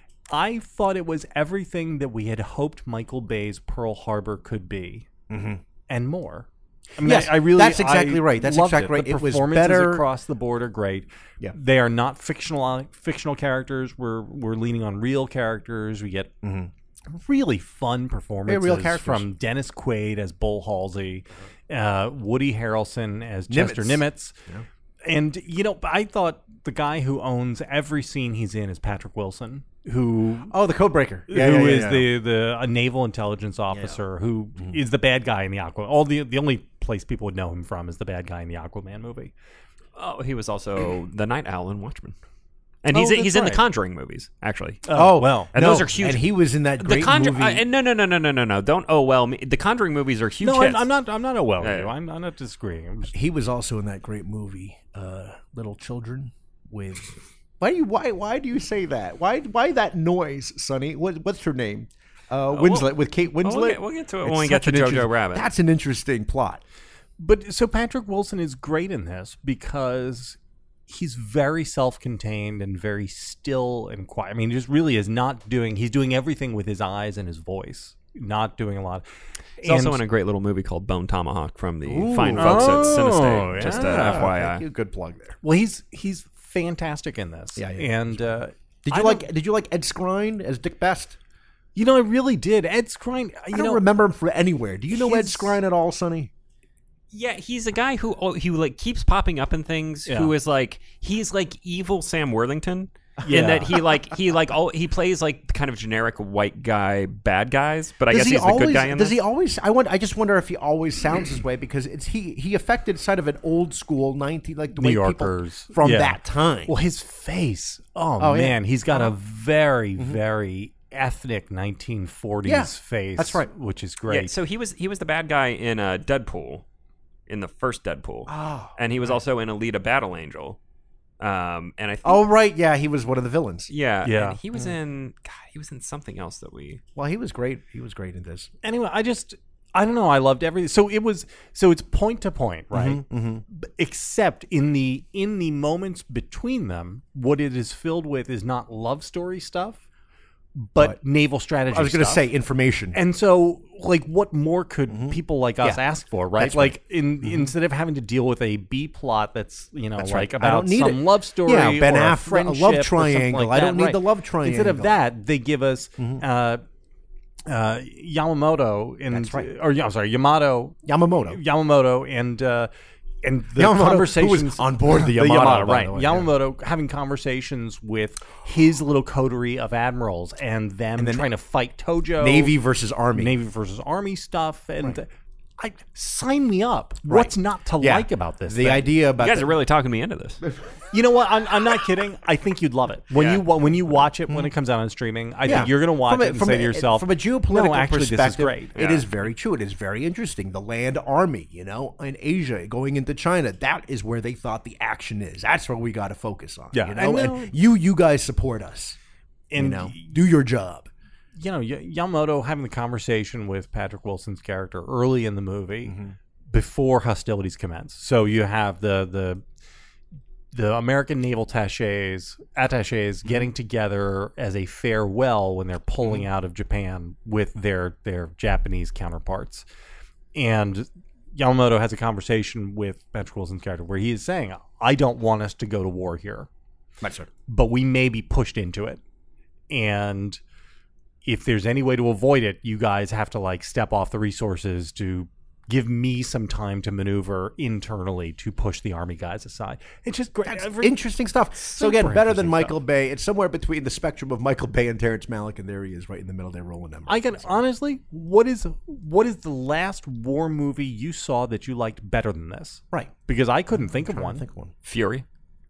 I thought it was everything that we had hoped Michael Bay's Pearl Harbor could be, and more. I mean, Yes, I, I really that's exactly I right. That's loved exactly it. right. The It was performances better- across the board are great. Yeah. They are not fictional fictional characters. We're we're leaning on real characters. We get really fun performances real characters. from Dennis Quaid as Bull Halsey, uh, Woody Harrelson as Chester Nimitz. And, you know, I thought the guy who owns every scene he's in is Patrick Wilson, who Oh, the Codebreaker. Yeah, who yeah, is yeah. the, the a naval intelligence officer who is the bad guy in the Aquaman. All the the only place people would know him from is the bad guy in the Aquaman movie. oh, he was also the Night Owl in Watchmen. And he's Oh, he's that's in the right. Conjuring movies, actually. Oh, well. And no, those are huge. And he was in that the great Conjuring, movie. uh, and no, no, no, no, no, no, no. Don't. Oh well, me, the Conjuring movies are huge. No, I'm, hits. I'm not. I'm not a well. Yeah, you. yeah. I'm, I'm not disagreeing. I'm just, he was also in that great movie, uh, Little Children, with. Why do you why why do you say that? Why why that noise, Sonny? What what's her name? Uh, Winslet with Kate Winslet. we'll get- we'll get to it when It's we get such to an Jojo interest- Rabbit. That's an interesting plot. But so Patrick Wilson is great in this because he's very self-contained and very still and quiet. I mean, he just really is not doing. He's doing everything with his eyes and his voice, not doing a lot. He's also in a great little movie called Bone Tomahawk from the fine Ooh. folks Oh, at Cinestate. Just uh, yeah. Thank you. F Y I. Good plug there. Well, he's he's fantastic in this. Yeah, yeah, and uh, Did I you don't- like Did you like Ed Skrein as Dick Best? You know, I really did. Ed Skrein. You I don't know, remember him from anywhere. Do you know Ed his- Skrein at all, Sonny? Yeah, he's a guy who oh, he like keeps popping up in things. Yeah. Who is like he's like evil Sam Worthington. Yeah. In that he like he like all he plays like kind of generic white guy bad guys, but I Does guess he he's the always, good guy in Does this. he always? I want. I just wonder if he always sounds this way because it's he. He affected side of an old school nineteen like the New way Yorkers people from Yeah. that time. Well, his face. Oh, Oh, yeah. man, he's got a very, very ethnic nineteen forties Yeah, face. that's right. Which is great. Yeah, so he was he was the bad guy in uh, Deadpool, in the first Deadpool, Oh, and he was also in Alita: Battle Angel. Um, and I think oh right, yeah, he was one of the villains. yeah, Yeah. and he was in God, he was in something else that we. Well, he was great. He was great in this. Anyway, I just I don't know. I loved everything. So it was so it's point to point, right? Mm-hmm, B- Except in the in the moments between them, what it is filled with is not love story stuff, but What? naval strategy. I was going to stuff. say information. And so, like, what more could people like us Yeah. ask for, right? That's right. Like, in instead of having to deal with a B plot that's you know That's like right. I about don't need some it. love story, Yeah, Ben or a Affleck, a friendship, love or something triangle. like I don't that, need the right. love Instead of triangle. that, they give us uh, uh, Yamamoto and That's right. or yeah, I'm sorry, Yamato, Yamamoto. Yamamoto, and uh, and the Yamamoto, who was conversations on board the Yamato, by right? the way, yeah. Yamamoto having conversations with his little coterie of admirals, and them then trying to fight Tojo, Navy versus Army. Navy versus Army stuff, and uh, I sign me up. What's not to Yeah. like about this? The thing? idea about You guys the- are really talking me into this. You know what? I'm, I'm not kidding. I think you'd love it when Yeah. you wa- when you watch it when it comes out on streaming. I Yeah. think you're going to watch From a- it and from say a- to yourself, from a geopolitical no, actually, perspective, this is great. It Yeah. is very true. It is very interesting. The land army, you know, in Asia going into China, that is where they thought the action is. That's where we got to focus on. Yeah, you I know? know. And you, you guys support us. And you know, do your job. you know, Y- Yamamoto having the conversation with Patrick Wilson's character early in the movie Mm-hmm. before hostilities commence. So you have the the the American naval attaches attaches getting together as a farewell when they're pulling out of Japan with their their Japanese counterparts. And Yamamoto has a conversation with Patrick Wilson's character where he is saying, I don't want us to go to war here, Right, sir. but we may be pushed into it. And if there's any way to avoid it, you guys have to like step off the resources to give me some time to maneuver internally to push the army guys aside. It's just great. That's Every- interesting stuff. So Super again, better than interesting Michael stuff. Bay. It's somewhere between the spectrum of Michael Bay and Terrence Malick, and there he is, right in the middle. They're rolling them. I can honestly, what is what is the last war movie you saw that you liked better than this? Right. Because I couldn't think of Trying to one. think of one. Fury.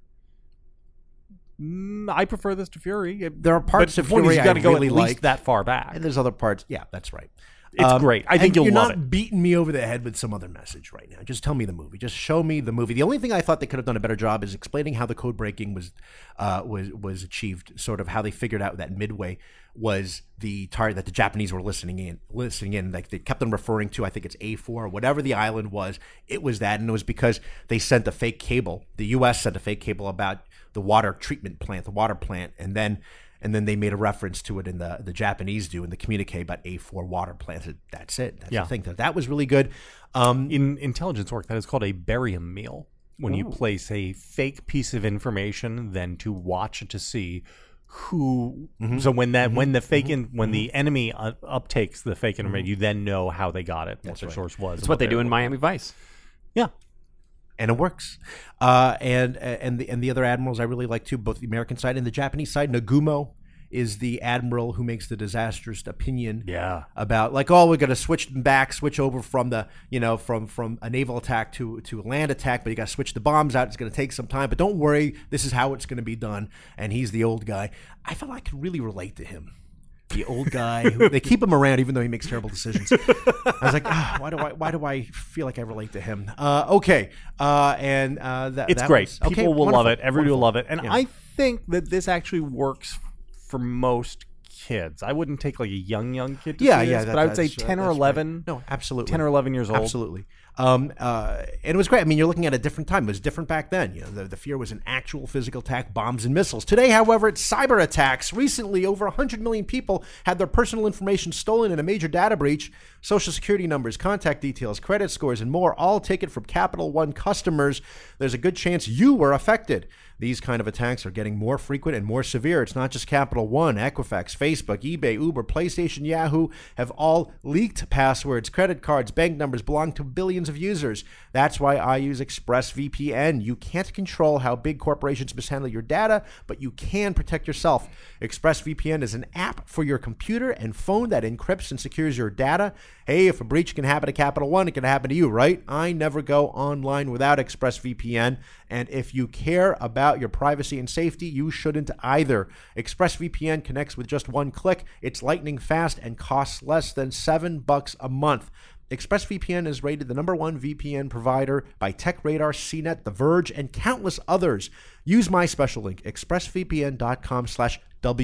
Mm, I prefer this to Fury. It- There are parts but of the point is Fury you I gotta go really at least like. that far back. And there's other parts. Yeah, that's right. It's great. I think and you'll you're love not it. beating me over the head with some other message right now. Just tell me the movie. Just show me the movie. The only thing I thought they could have done a better job is explaining how the code breaking was uh, was was achieved. Sort of how they figured out that Midway was the target that the Japanese were listening in, listening in. Like they kept on referring to. I think it's A four or whatever the island was. It was that, and it was because they sent a fake cable. The U S sent a fake cable about the water treatment plant, the water plant, and then. And then they made a reference to it in the the Japanese do in the communique about A four water plants. That's it. That's Yeah. the thing. That that was really good. Um, In intelligence work, that is called a barium meal. When you place a fake piece of information, then to watch to see who. So when that when the fake in, when the enemy uh, uptakes the fake information, you then know how they got it, what the source was. That's what they do in Miami Vice. Yeah. and it works. Uh, and and the and the other admirals I really like too, both the American side and the Japanese side. Nagumo is the admiral who makes the disastrous opinion Yeah. about like, oh, we're going to switch them back, switch over from the, you know, from from a naval attack to to a land attack, but you got to switch the bombs out. It's going to take some time, but don't worry, this is how it's going to be done. And he's the old guy. I felt I could really relate to him. The old guy who they keep him around even though he makes terrible decisions. I was like, ah, why do I why do I feel like I relate to him? Uh, okay, uh, and uh, that It's that great. was- People okay, will wonderful, love it. Everybody will wonderful. love it. And Yeah. I think that this actually works for most kids. I wouldn't take like a young, young kid to yeah, see yeah, this, that- but I would say that's- ten or that's right. eleven. No, absolutely, ten or eleven years old. Absolutely. Um, uh, and it was great. I mean, you're looking at a different time. It was different back then. You know, the, the fear was an actual physical attack, bombs and missiles. Today, however, it's cyber attacks. Recently, over one hundred million people had their personal information stolen in a major data breach. Social security numbers, contact details, credit scores, and more, all taken from Capital One customers. There's a good chance you were affected. These kind of attacks are getting more frequent and more severe. It's not just Capital One, Equifax, Facebook, eBay, Uber, PlayStation, Yahoo have all leaked passwords, credit cards, bank numbers belong to billions of users. That's why I use ExpressVPN. You can't control how big corporations mishandle your data, but you can protect yourself. ExpressVPN is an app for your computer and phone that encrypts and secures your data. Hey, if a breach can happen to Capital One, it can happen to you, right? I never go online without ExpressVPN. And if you care about your privacy and safety, you shouldn't either. ExpressVPN connects with just one click. It's lightning fast and costs less than seven bucks a month. ExpressVPN is rated the number one V P N provider by TechRadar, C net, The Verge, and countless others. Use my special link, expressvpn.com slash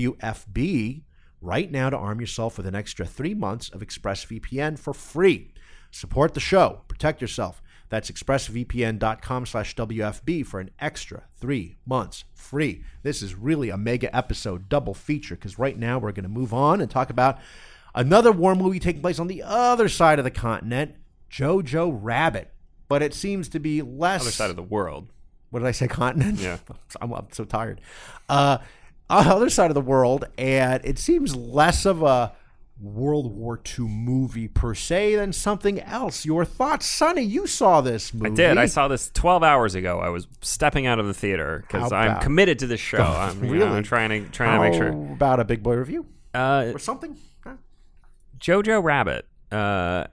WFB, right now to arm yourself with an extra three months of ExpressVPN for free. Support the show. Protect yourself. That's expressvpn.com slash WFB for an extra three months free. This is really a mega episode, double feature, because right now we're going to move on and talk about another war movie taking place on the other side of the continent, Jojo Rabbit. But it seems to be less... Other side of the world. What did I say, continent? Yeah. I'm, I'm so tired. Uh, on the other side of the world, and it seems less of a World War Two movie per se than something else. Your thoughts, Sonny? You saw this movie. I did. I saw this twelve hours ago. I was stepping out of the theater because How I'm about- committed to this show. I'm, you know, really? I'm trying to trying How to make sure. about a Big Boy review Uh, or something? Huh? Jojo Rabbit. Uh,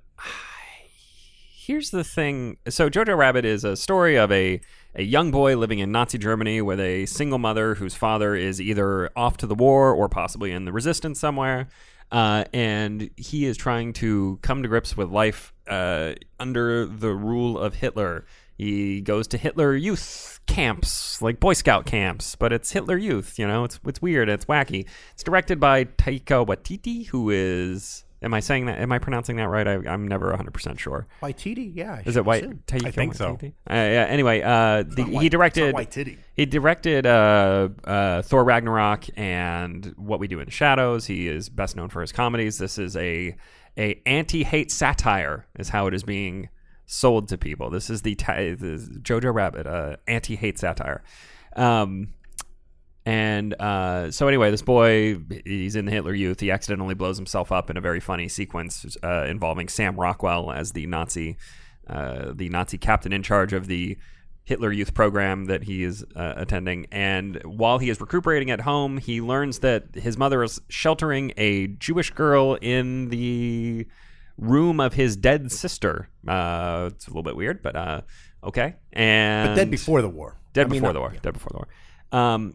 here's the thing. So Jojo Rabbit is a story of a, a young boy living in Nazi Germany with a single mother whose father is either off to the war or possibly in the resistance somewhere. Uh, and he is trying to come to grips with life uh, under the rule of Hitler. He goes to Hitler youth camps, like Boy Scout camps, but it's Hitler youth, you know? It's it's weird, it's wacky. It's directed by Taika Waititi, who is Am I saying that? Am I pronouncing that right? I, I'm never one hundred percent sure. Waititi, yeah. I Is should it White? assume. I think so. Uh, yeah, anyway, uh, the, not he white- directed. it's not Waititi. He directed uh, uh, Thor Ragnarok and What We Do in the Shadows. He is best known for his comedies. This is a a anti-hate satire, is how it is being sold to people. This is the, t- the Jojo Rabbit uh, anti-hate satire. Um, And uh, so anyway, this boy, he's in the Hitler Youth. He accidentally blows himself up in a very funny sequence uh, involving Sam Rockwell as the Nazi, uh, the Nazi captain in charge of the Hitler Youth program that he is uh, attending. And while he is recuperating at home, he learns that his mother is sheltering a Jewish girl in the room of his dead sister. Uh, it's a little bit weird, but uh, okay. And But dead before the war. Dead I mean, before not- the war. Dead before the war. Um,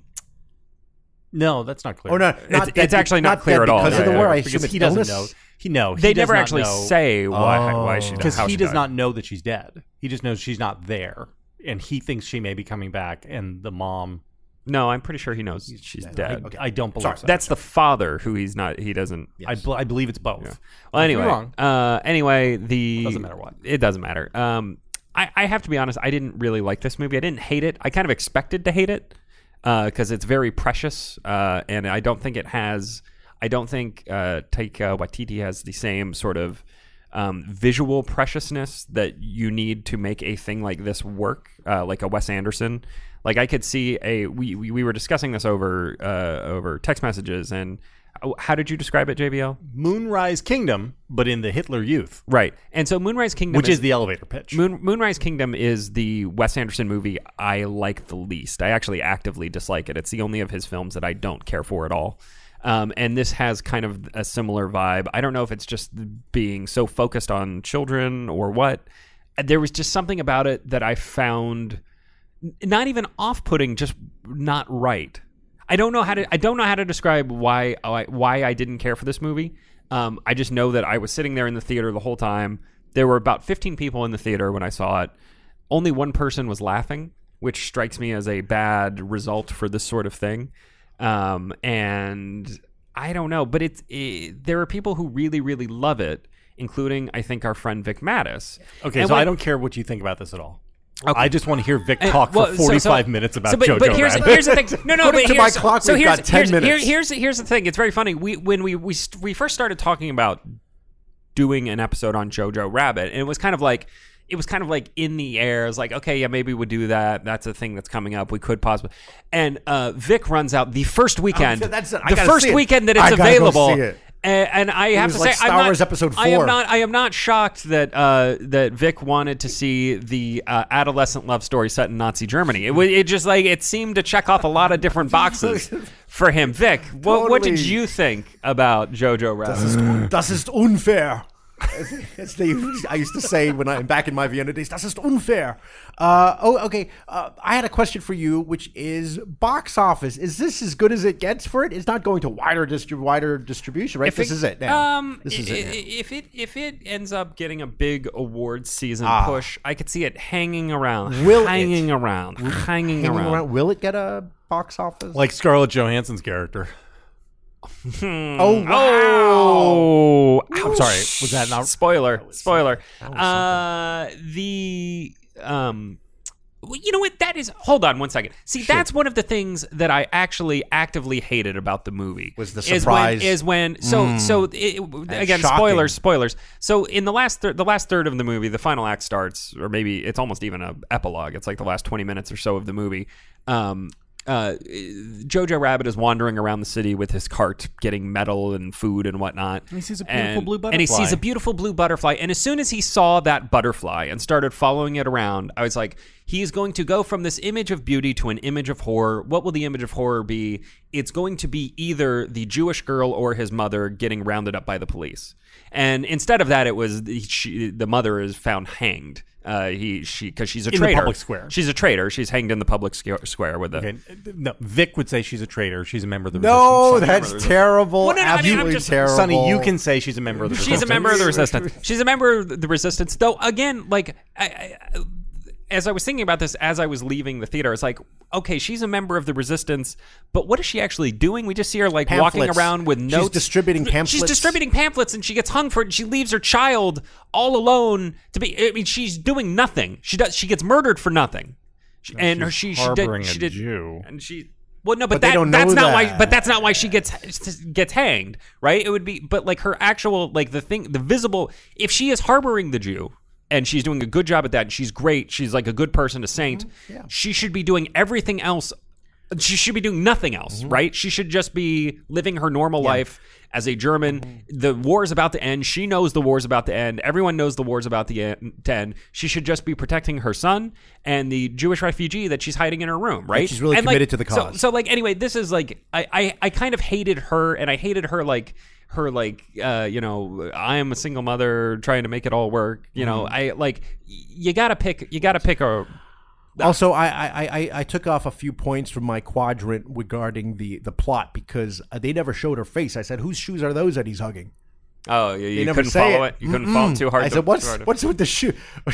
No, that's not clear. Oh, no. Not It's- dead it's actually be- not clear dead at all. Because of the Yeah, war, yeah, I because assume he it's doesn't illness. know. He no. He they does never not actually know, say why why she because how he she does died. not know that she's dead. He just knows she's not there, and he thinks she may be coming back. And the mom, No, I'm pretty sure he knows she's dead. I, I don't believe Sorry. so. That's the father who he's not. He doesn't. I, bel- I believe it's both. Well, Could be anyway, wrong. uh, anyway, the Doesn't matter what. It doesn't matter. Um, I, I have to be honest. I didn't really like this movie. I didn't hate it. I kind of expected to hate it because it's very precious, uh, and I don't think it has. I don't think uh, Taika Waititi has the same sort of um, visual preciousness that you need to make a thing like this work, uh, like a Wes Anderson. Like I could see a. We we, we were discussing this over uh, over text messages, and how did you describe it, J B L? Moonrise Kingdom, but in the Hitler Youth, Right, and so Moonrise Kingdom, which is the elevator pitch. Moon, Moonrise Kingdom is the Wes Anderson movie I like the least. I actually actively dislike it. It's the only of his films that I don't care for at all. Um, and this has kind of a similar vibe. I don't know if it's just being so focused on children or what. There was just something about it that I found not even off-putting, just not right. I don't know how to. I don't know how to describe why why I didn't care for this movie. Um, I just know that I was sitting there in the theater the whole time. There were about fifteen people in the theater when I saw it. Only one person was laughing, which strikes me as a bad result for this sort of thing. Um, and I don't know, but it's it, there are people who really, really love it, including I think our friend Vic Mattis. Okay, And so when- I don't care what you think about this at all. Okay. I just want to hear Vic And- talk well, for so- forty-five so- minutes about so, but, Jojo but here's, Rabbit. here's the thing. No, no, According but to my here's, clock, so we've here's, got ten here's, minutes. Here, here's here's the thing. It's very funny. We when we we st- we first started talking about doing an episode on Jojo Rabbit, and it was kind of like it was kind of like in the air. It was like, okay, yeah, maybe we'll do that. That's a thing that's coming up. We could possibly. And uh, Vic runs out the first weekend. Oh, that's it. I the gotta first see it. weekend that it's I gotta go available. see it. And, and I have was to like say, Star I'm not, Wars Episode I am four. not. I am not shocked that uh, that Vic wanted to see the uh, adolescent love story set in Nazi Germany. It, wa- it just like it seemed to check off a lot of different boxes for him. Vic, what, what did Totally. you think about Jojo Rabbit? Das ist unfair. As they, I used to say when I'm back in my Vienna days, das ist unfair. Uh, oh, okay. Uh, I had a question for you, which is box office. Is this as good as it gets for it? It's not going to wider distri- wider distribution, right? If this it- is it now. Um, this is i- it. i- now. If it if it ends up getting a big awards season Ah. push, I could see it hanging around, Will it? hanging around, hanging, Hanging around. around. Will it get a box office? Like Scarlett Johansson's character. oh wow! Oh, I'm sorry. Was that not? spoiler? Spoiler. Uh, the um, well, you know what? That is. Hold on one second. See, that's one of the things that I actually actively hated about the movie. Was the Is surprise. when, is when so so it, again shocking. spoilers spoilers. So in the last thir- the last third of the movie, the final act starts, or maybe it's almost even a epilogue. It's like the last twenty minutes or so of the movie. Um. Uh, Jojo Rabbit is wandering around the city with his cart, getting metal and food and whatnot. And he sees a beautiful And- blue And he butterfly. sees a beautiful blue butterfly. And as soon as he saw that butterfly and started following it around, I was like, he's going to go from this image of beauty to an image of horror. What will the image of horror be? It's going to be either the Jewish girl or his mother getting rounded up by the police. And instead of that, it was the, she, the mother is found hanged. Uh, he she because she's a In the traitor. public square. She's a traitor. She's hanged in the public squ- square with a. Okay. No, Vic would say she's a traitor. She's a member of the No, resistance. that's terrible. Well, no, no, I mean, I'm Absolutely just- terrible. Sonny, you can say she's a member of the She's resistance. a member of the resistance. She's a member of the resistance. Though again, like I, I, as I was thinking about this, as I was leaving the theater, it's like, okay, she's a member of the resistance, but what is she actually doing? We just see her like Pamphlets. walking around with notes. She's distributing pamphlets. She's distributing pamphlets, and she gets hung for it. She leaves her child all alone to be. I mean, she's doing nothing. She does. She gets murdered for nothing, she, and her, she she harboring did. She a did. Jew. And she. Well, no, but, But they that, don't know that's not why. that. But that's not why she gets gets hanged, right? It would be, but like her actual, like the thing, the visible. If she is harboring the Jew and she's doing a good job at that, and she's great, she's like a good person, a saint. Mm-hmm. Yeah. She should be doing everything else. She should be doing nothing else, Mm-hmm. right? She should just be living her normal life as a German. Mm-hmm. The war is about to end. She knows the war is about to end. Everyone knows the war is about to en- to end. She should just be protecting her son and the Jewish refugee that she's hiding in her room, right? she's really And, like, committed to the so- cause. So, like, anyway, this is like, I, I, I kind of hated her, and I hated her, like, her, like, uh, you know, I am a single mother trying to make it all work. You know, Mm-hmm. I, like, you gotta pick, you gotta pick a, Also, I, I, I, I took off a few points from my quadrant regarding the, the plot because uh, they never showed her face. I said, whose shoes are those that he's hugging? oh, you, you They never couldn't say follow it. You couldn't follow it too hard. I to- said, what's too hard to- what's with the shoe?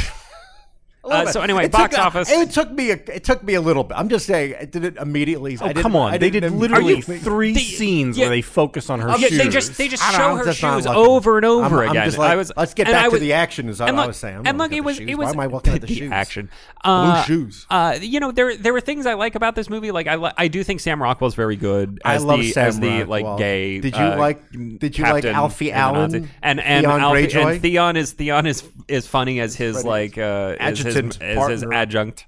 I love Uh, it. so anyway, It box took a- office. It took me a it took me a little bit. I'm just saying, it did it immediately. Oh, I didn't- come on. I They didn't did immediately literally think- three They- scenes yeah. where they focus on her Yeah, shoes. they just they just I don't show know, her that's not shoes lucky. over and over I'm, I'm again. just like, I was, let's get and back I to was- the action. Is what and I look- was saying. I'm and not look, looking it at was the it shoes. was Why am I looking at the, the shoes? action. Uh, shoes. Uh, you know, there there were things I like about this movie. Like I li- I do think Sam Rockwell's very good. I As love the, Sam as the Rockwell. like gay. Did you uh, like- did you like captain Alfie in the Nazi- Allen? and and Theon Alfie, Greyjoy? and Theon is Theon is is funny as his Funny. like uh, as his, Adjutant as his partner. adjunct.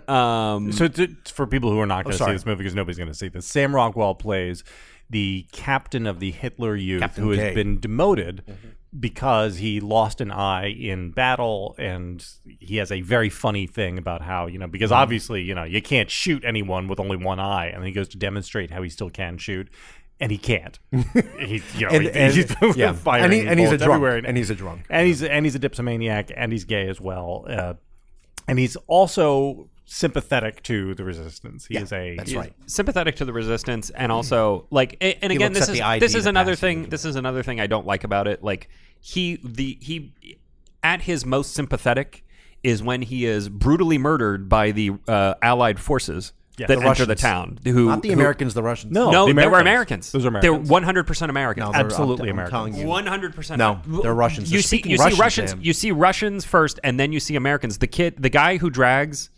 Um, So to, for people who are not going to see sorry. this movie because nobody's going to see this, Sam Rockwell plays the captain of the Hitler Youth Captain who has K. been demoted because he lost an eye in battle, and he has a very funny thing about how, you know, because obviously, you know, you can't shoot anyone with only one eye, and he goes to demonstrate how he still can shoot. And he can't. He, you know, And- he- and- he's yeah. firing And he- and he's a bullets drunk. everywhere. And he's a drunk. And he's and he's a dipsomaniac, and he's gay as well. Uh, and he's also sympathetic to the resistance. He Yeah, is a that's He's right. sympathetic to the resistance, and also like, a- and He again, looks this at is the I D this is to another pass it thing. into This is another thing I don't like about it. Like he the he at his most sympathetic is when he is brutally murdered by the uh, Allied forces that the enter Russians. the town. Who Not the who- Americans, the Russians. No. No, the they were Americans. Americans. Those are They're Americans. one hundred percent Americans. No, they're- Absolutely I'm, I'm Americans. telling you. One hundred percent. No, they're Russians. You They're see, speaking you Russian see to Russians. him. You see Russians first, and then you see Americans. The kid, the guy who drags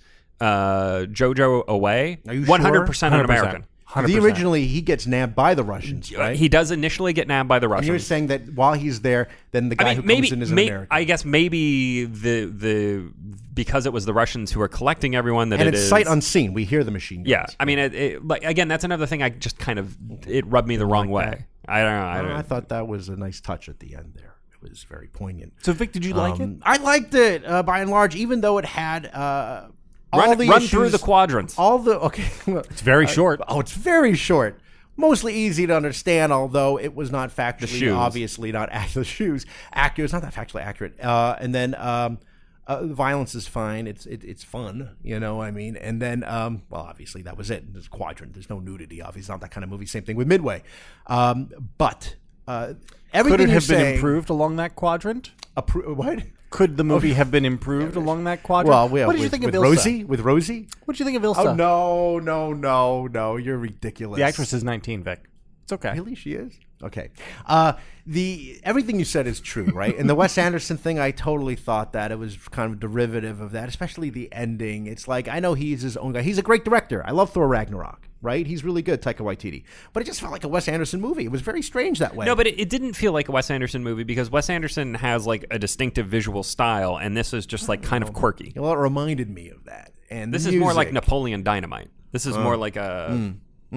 uh, Jojo away, Are you one hundred sure? percent an American. one hundred The percent. originally he gets nabbed by the Russians, right? He does initially get nabbed by the and you're Russians. saying that while he's there, then the guy I mean, who maybe, comes in is an may- American. I guess maybe the the because it was the Russians who were collecting everyone that and it it's is sight unseen. We hear the machine guns. Yeah, I mean, it, it, like again, that's another thing. I just kind of it rubbed me the wrong way. I don't know. I don't. I thought that was a nice touch at the end there. It was very poignant. So Vic, did you like it? Um, I liked it uh, by and large, even though it had uh, all run the run issues, through the quadrants. All the okay, It's very short. oh, it's very short. Mostly easy to understand, although it was not factually, shoes. obviously not accurate. The shoes accurate. It's not that factually accurate. Uh, and then um, uh, the violence is fine. It's it, it's fun, you know. I mean, and then um, well, obviously that was it. There's quadrant. There's no nudity. Obviously, it's not that kind of movie. Same thing with Midway. Um, but uh, everything Could it you're have been saying- improved along that quadrant? Appro- what? Could the movie have been improved along that quadrant? Well, yeah, what did with, you think with of Ilsa? Rosie? With Rosie? What did you think of Ilsa? Oh no, no, no, no! You're ridiculous. The actress is nineteen, Vic. It's okay. Really, she is? Okay. Uh, the everything you said is true, right? And the Wes Anderson thing, I totally thought that it was kind of derivative of that, especially the ending. It's like, I know he's his own guy. He's a great director. I love Thor Ragnarok, right? He's really good, Taika Waititi. But it just felt like a Wes Anderson movie. It was very strange that way. No, but it, it didn't feel like a Wes Anderson movie because Wes Anderson has like a distinctive visual style, and this is just like kind of quirky. Well, it reminded me of that. And This the is more like music. Napoleon Dynamite. This is more like a.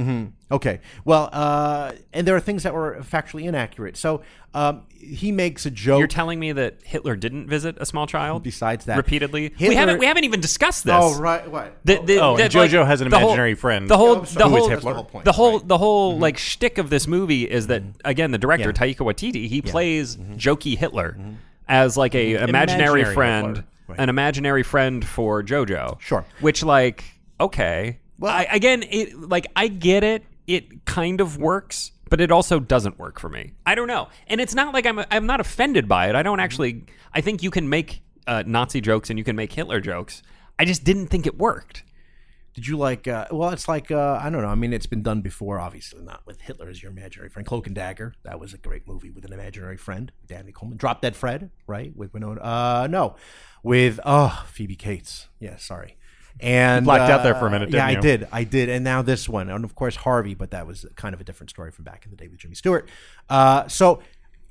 Okay. Well, uh, and there are things that were factually inaccurate. So um, he makes a joke. You're telling me that Hitler didn't visit a small child? Besides that, repeatedly, we Hitler- haven't we haven't even discussed this. Oh, right. What? The, the, Oh, the, and JoJo has an the whole- imaginary friend The whole, Oh, the sorry. who is whole, That's the Hitler. whole point, the whole, right. the whole like shtick of this movie is that again the director Yeah. Taika Waititi he plays jokey Hitler as like a imaginary, Imaginary friend, Hitler. Right. an imaginary friend for JoJo. Sure. Which like okay, Well- I, again it like I get it. It kind of works, but it also doesn't work for me. I don't know, and it's not like I'm I'm not offended by it. I don't actually. I think you can make uh, Nazi jokes and you can make Hitler jokes. I just didn't think it worked. Did you like, uh, well, it's like, uh, I don't know. I mean, it's been done before, obviously, not with Hitler as your imaginary friend. Cloak and Dagger, that was a great movie with an imaginary friend. Danny Coleman. Drop Dead Fred, right? With Winona, uh, no. With, oh, Phoebe Cates. Yeah, sorry. And You blacked uh, out there for a minute, didn't yeah, you? I did. I did. And now this one. And, of course, Harvey, but that was kind of a different story from back in the day with Jimmy Stewart. Uh, so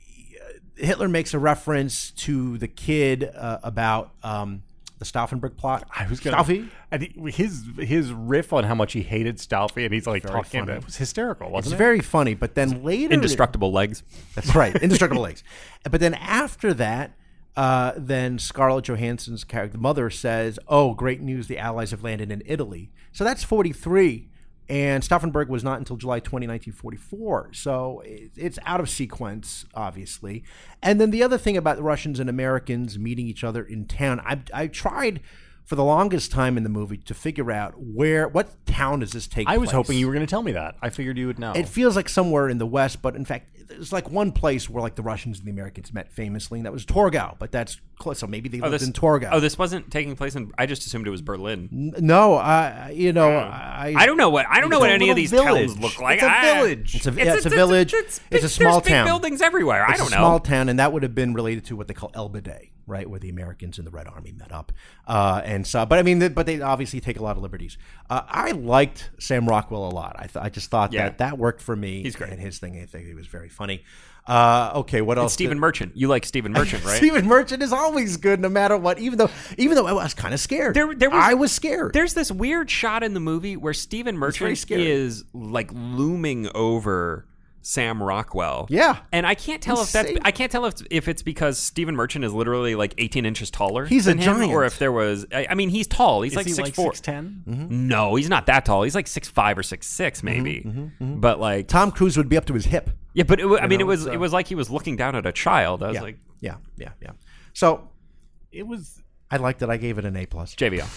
Hitler makes a reference to the kid uh, about... Um, the Stauffenberg plot. I was gonna, Stauffy? I think his his riff on how much he hated Stauffy, and he's like Very talking funny. about it was hysterical, wasn't It's it? very funny, but then later... Indestructible legs. That's right, indestructible legs. But then after that, uh, then Scarlett Johansson's character, the mother, says, oh, great news, the Allies have landed in Italy. So that's forty-three, and Stauffenberg was not until July twentieth, nineteen forty-four. So it, it's out of sequence, obviously. And then the other thing about the Russians and Americans meeting each other in town, I, I tried... for the longest time in the movie to figure out where, what town does this take place? I was hoping you were going to tell me that. I figured you would know. It feels like somewhere in the West, but in fact, there's like one place where like the Russians and the Americans met famously, and that was Torgau. But that's close, so maybe they Oh, lived this, in Torgau. oh, this wasn't taking place in. I just assumed it was Berlin. N- no, I, you know, I, I don't know what I don't know It's what a any of little these village. towns look like. It's a I- village. It's a, yeah, it's a village. It's, a small there's big town. buildings everywhere. I It's don't a know. small town, and that would have been related to what they call Elba Day, right, where the Americans and the Red Army met up. Uh, and so, but I mean, but they obviously take a lot of liberties. Uh, I liked Sam Rockwell a lot. I, th- I just thought Yeah. that that worked for me. He's great. And his thing, I think he was very funny. Uh, okay, what else? It's Stephen did- Merchant. You like Stephen Merchant, right? Stephen Merchant is always good, no matter what. Even though, even though I was kind of scared. There- there was- I was scared. There's this weird shot in the movie where Stephen very Merchant scary. is like looming over Sam Rockwell. Yeah. and I can't tell if that's Insane. I can't tell if if it's because Stephen Merchant is literally like eighteen inches taller. He's a than him, giant. or if there was. I, I mean, he's tall. He's Is like he six like four. six ten? No, he's not that tall. He's like six five or six six maybe. But like, Tom Cruise would be up to his hip. yeah, but it, wa- I mean, know, it was so- it was like he was looking down at a child. I was Yeah, like, yeah, yeah, yeah. So It was I liked it. I gave it an A plus. J B L.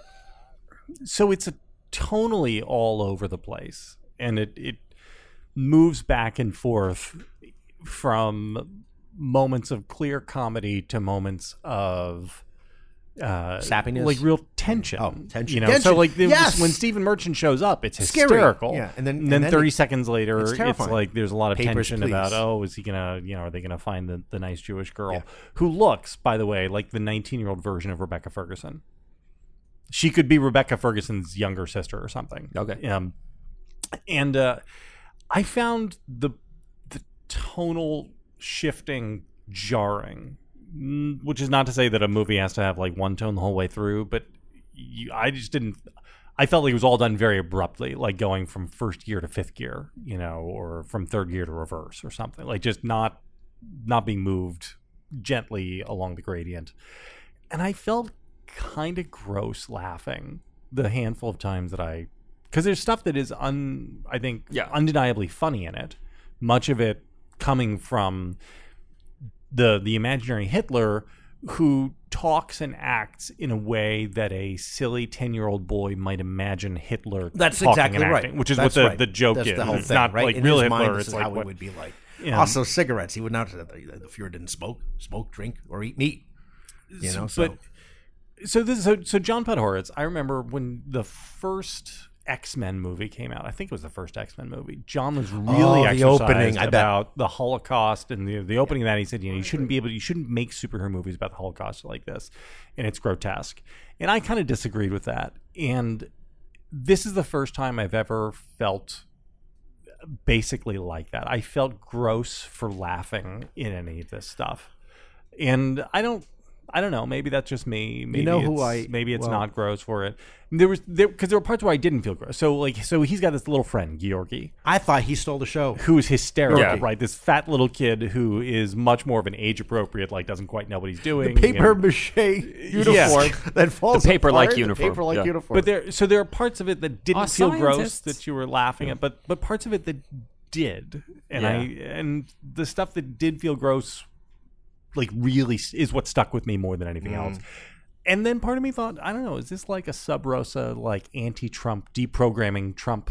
so it's a tonally all over the place, and it it moves back and forth from moments of clear comedy to moments of uh, Sappiness? like real tension. Oh, tension. You know, Tension. so like the, Yes! when Stephen Merchant shows up, it's Scary. hysterical. Yeah, and then- and then and then thirty it- seconds later, it's it's, terrifying. like there's a lot of Papers, tension please. about oh, is he gonna, you know, are they gonna find the, the nice Jewish girl Yeah. who looks, by the way, like the nineteen year old version of Rebecca Ferguson. She could be Rebecca Ferguson's younger sister or something. Okay. Um, and uh, I found the the tonal shifting jarring, Mm, which is not to say that a movie has to have like one tone the whole way through, but you, I just didn't. I felt like it was all done very abruptly, like going from first gear to fifth gear, you know, or from third gear to reverse or something, like just not not being moved gently along the gradient. And I felt kind of gross laughing the handful of times that I, because there's stuff that is un, I think, Yeah. undeniably funny in it. Much of it coming from the the imaginary Hitler, who talks and acts in a way that a silly ten-year-old boy might imagine Hitler That's talking exactly and right. acting, which is That's what the, right. the joke That's is. the whole it's thing, not right? like In real his Hitler. mind, this It's is like how what, it would be like. Yeah. Also, cigarettes. He would not. The Fuhrer didn't smoke, smoke, drink, or eat meat. You know, so but so this so so John Podhoretz, I remember when the first X-Men movie came out. I think it was the first X-Men movie. John was really Oh, the exercised opening, I bet. about the Holocaust, and the the opening of that he said, you know, you shouldn't be able to, you shouldn't make superhero movies about the Holocaust like this, and it's grotesque. And I kind of disagreed with that. And this is the first time I've ever felt basically like that. I felt gross for laughing in any of this stuff. And I don't I don't know. Maybe that's just me. Maybe know who it's- I- maybe it's well- not gross for it. There was there because there were parts where I didn't feel gross. So like so he's got this little friend Georgi I thought he stole the show. who is hysterical, Yeah. right? This fat little kid who is much more of an age appropriate, like doesn't quite know what he's doing. Paper and- mache uniform that falls The paper-like apart. uniform, Paper-like yeah. uniform. But there, so there are parts of it that didn't Oh, feel gross scientists. that you were laughing at, but but parts of it that did, and I and the stuff that did feel gross, like really s- is what stuck with me more than anything else. And then part of me thought, I don't know, is this like a Sub Rosa, like anti-Trump, deprogramming Trump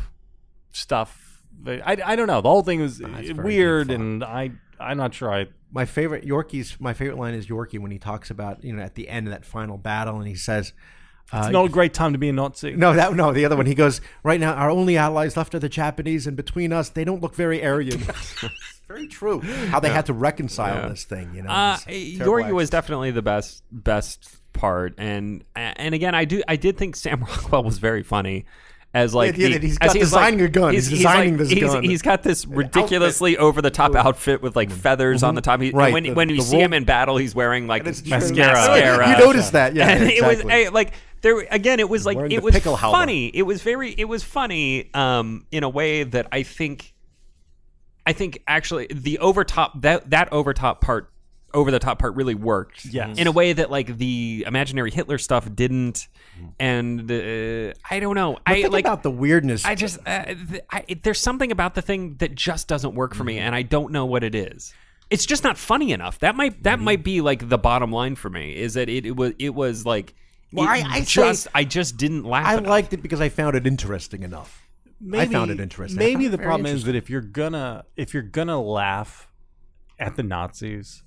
stuff? I, I don't know. The whole thing was it's very weird, good fun. and I I'm not sure I. my favorite Yorkie's my favorite line is Yorkie when he talks about, you know, at the end of that final battle, and he says, It's not a great time to be a Nazi. No, that no. The other one, he goes, right now, our only allies left are the Japanese, and between us, they don't look very Aryan. It's very true. How they had to reconcile Yeah. this thing, you know. Uh, this terrible Yorgi was accent. definitely the best best part, and and again, I do I did think Sam Rockwell was very funny. As like Yeah, yeah, the- he's as got designing a gun. He's designing like, this he's, gun. He's got this ridiculously over the top outfit with like feathers on the top. He, and Right, when the- when you the see roll- him in battle, he's wearing like it's mascara. true. mascara. You noticed that, yeah. and exactly. it was hey, like there again. It was like Wearing it the was pickle helmet. funny. It was very. It was funny um, in a way that I think. I think actually the overtop that that overtop part. Over the top part really worked. Yes. In a way that like the imaginary Hitler stuff didn't, and uh, I don't know. But I think like. about the weirdness. I just uh, th- I, there's something about the thing that just doesn't work for me, Mm-hmm. and I don't know what it is. It's just not funny enough. That might that might be like the bottom line for me. Is that it, it was it was like Well, it I- I say- just I just didn't laugh. I enough. liked it because I found it interesting enough. I found it interesting. I Maybe found it the very problem is interesting. that if you're gonna if you're gonna laugh at the Nazis,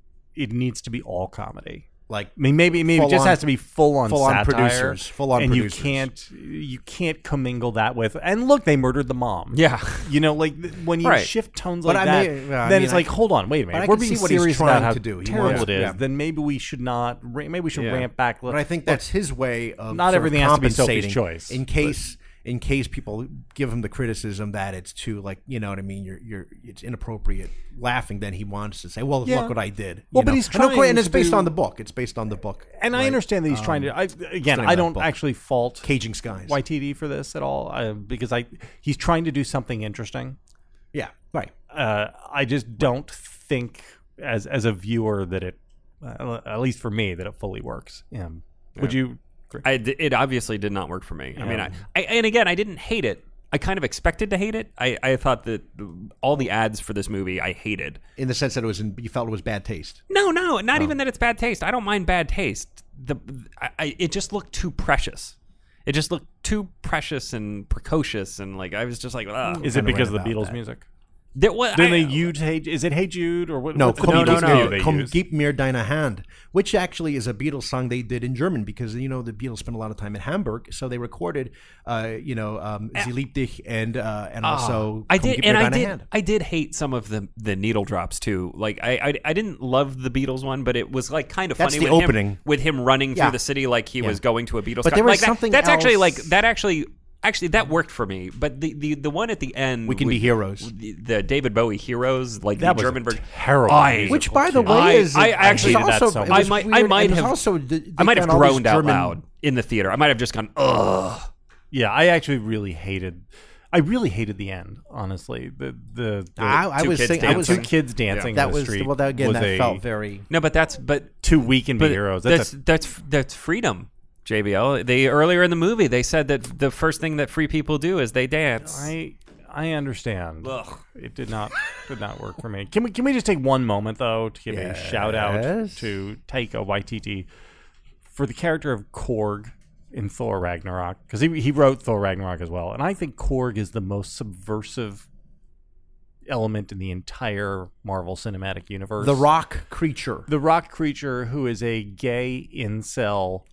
it needs to be all comedy. like I mean, maybe maybe it just Full-on- has to be full on full-on satire, producers, full-on and producers. you can't you can't commingle that with. And look, they murdered the mom. Yeah. you know, like th- when you Right. shift tones But like I that, may- well, I then mean, it's I like, can- hold on, wait a minute. I If we're can being see what he's serious trying about how to do. He terrible wants- it is. yeah. Then maybe we should not. ra- Maybe we should Yeah. ramp back. But I think that's his way of Not sort of everything has to be Sophie's compensating choice, in case in case people give him the criticism that it's too like you know what I mean. You're you're it's inappropriate laughing. Then he wants to say, well, Yeah. look what I did. you Well, but know? he's And of course- trying and it's to based do- on the book. It's based on the book. And I right? understand that he's trying to. I, again, studying I that don't book. actually fault Caging Skies. Y T D for this at all uh, because I he's trying to do something interesting. Yeah, right. Uh, I just don't think as as a viewer that it, uh, at least for me, that it fully works. Yeah. Would you? agree? I d it obviously did not work for me. I mean, Yeah. I, I and again, I didn't hate it. I kind of expected to hate it. I, I thought that all the ads for this movie I hated. In the sense that it was in, you felt it was bad taste. No, no, not even that it's bad taste. I don't mind bad taste. The I, I, it just looked too precious. It just looked too precious and precocious, and like I was just like, ugh. Is it kinda because of right the about Beatles that. music? There was, Then I- they used Hey, is it Hey Jude or what? No, what's the Komm, Beatles gib music mir, they Komm, use? gib mir deine Hand, which actually is a Beatles song they did in German because you know the Beatles spent a lot of time in Hamburg, so they recorded, uh, you know, um, Sie liebt dich and uh, and also I Komm, did, gib and mir I deine did, Hand. I did hate some of the the needle drops too. Like I, I, I didn't love the Beatles one, but it was like kind of That's funny the with opening. him with him running Yeah. through the city like he was going to a Beatles. But con- there was like that- something that's actually else- like that actually. Actually, that worked for me, but the, the, the one at the end, We Can Be Heroes. the, the David Bowie Heroes, like That the was German a version, terrible I- musical Which, by the too. way, I- is I actually it was hated that also, so it much. was I might- I weird, might and it was have- also the- they I might have found all these groaned out German- loud in the theater. I might have just gone, ugh. Yeah, I actually really hated. I really hated the end. Honestly, the the, the I, I two was kids saying, I was two dancing. kids dancing. that in the was street well. That, again, was that a, felt very. No, but that's but too weak and be but heroes. That's, that's a, that's that's freedom. J B L. They earlier in the movie they said that the first thing that free people do is they dance. I I understand. Ugh. It did not did not work for me. Can we can we just take one moment though to give a shout out Yes. to Taika Waititi for the character of Korg in Thor Ragnarok, because he he wrote Thor Ragnarok as well, and I think Korg is the most subversive element in the entire Marvel Cinematic Universe. The rock creature. the rock creature who is a gay incel,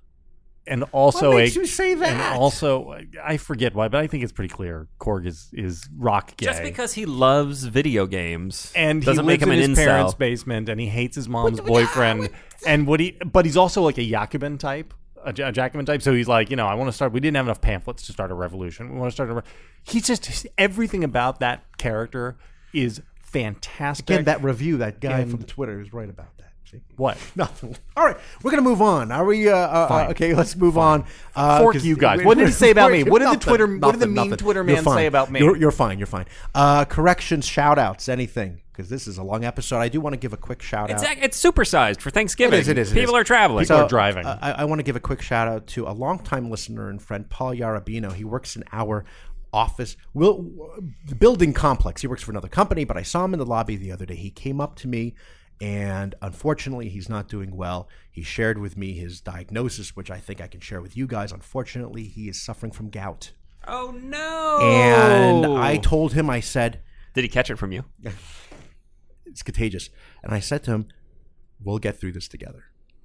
and also What makes a you say that? and also I forget why, but I think it's pretty clear Korg is is rock gay. Just because he loves video games and doesn't he make lives him in an his incel. parents' basement, and he hates his mom's boyfriend. And what he, but he's also like a Jacobin type, a, Ja- a Jacobin type. So he's like, you know, I want to start. We didn't have enough pamphlets to start a revolution. We want to start a. Re-. He's just everything about that character is fantastic. Again, that review, that guy And- from Twitter is right about that. See? what? Nothing. All right, we're gonna move on. Are we? Uh, uh, Fine. uh, okay, let's move on. Uh, Fork 'cause you guys. we- What did he say about me? Fork- What did the nothing, Twitter- what did the nothing, mean nothing. Twitter You're man fine. say about me? You're, you're fine. You're fine. Uh, corrections, shout outs, anything, because this is a long episode. I do want to give a quick shout It's out. it's supersized for Thanksgiving. It is, it is, it People is. are traveling. People are driving. uh, I, I want to give a quick shout out to a longtime listener and friend, Paul Yarabino. He works in our office, will, the building complex. He works for another company, but I saw him in the lobby the other day. He came up to me, and unfortunately, he's not doing well. He shared with me his diagnosis, which I think I can share with you guys. Unfortunately, he is suffering from gout. Oh no! And I told him, I said, Did he catch it from you? it's contagious. And I said to him, we'll get through this together.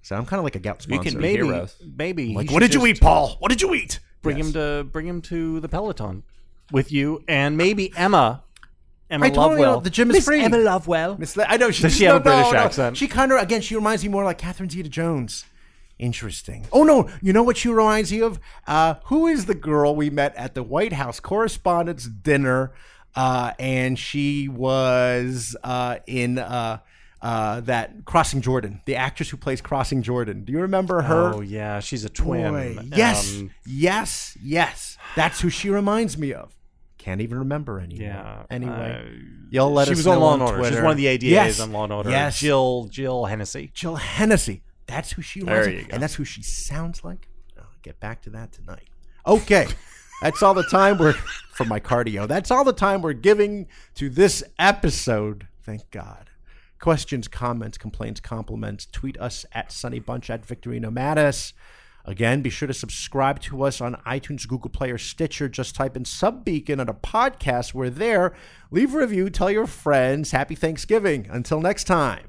So I'm kind of like a gout We sponsor. can be maybe, heroes. maybe. he Like, should what did you just eat, Paul? What did you eat? Bring Yes. him to bring him to the Peloton with you, and maybe Emma. Emma I totally Lovewell. know. The gym is Miss free. Emma Lovewell. Miss Le- I know she Does just- she have no, a British no, no. accent? She kind of again. She reminds me more like Catherine Zeta-Jones. Interesting. Oh no, you know what she reminds you of? Uh, who is the girl we met at the White House Correspondents' Dinner? Uh, and she was uh, in uh, uh, that Crossing Jordan, the actress who plays Crossing Jordan. Do you remember her? Oh yeah, she's a twin. Boy, yes, Um, yes, yes. That's who she reminds me of. Can't even remember anymore. Yeah. Anyway, uh, you'll let she us was know on Law on and Order. She's Twitter. one of the A D As Yes. on Law and Order. Yes. Jill Jill Hennessy. Jill Hennessy. That's who she reminds There me you of. go. And that's who she sounds like. I'll get back to that tonight. Okay. That's all the time we're for my cardio. That's all the time we're giving to this episode. Thank God. Questions, comments, complaints, compliments. Tweet us at Sunny Bunch at Victorino Mattis. Again, be sure to subscribe to us on iTunes, Google Play, or Stitcher. Just type in Subbeacon on a podcast. We're there. Leave a review. Tell your friends. Happy Thanksgiving. Until next time.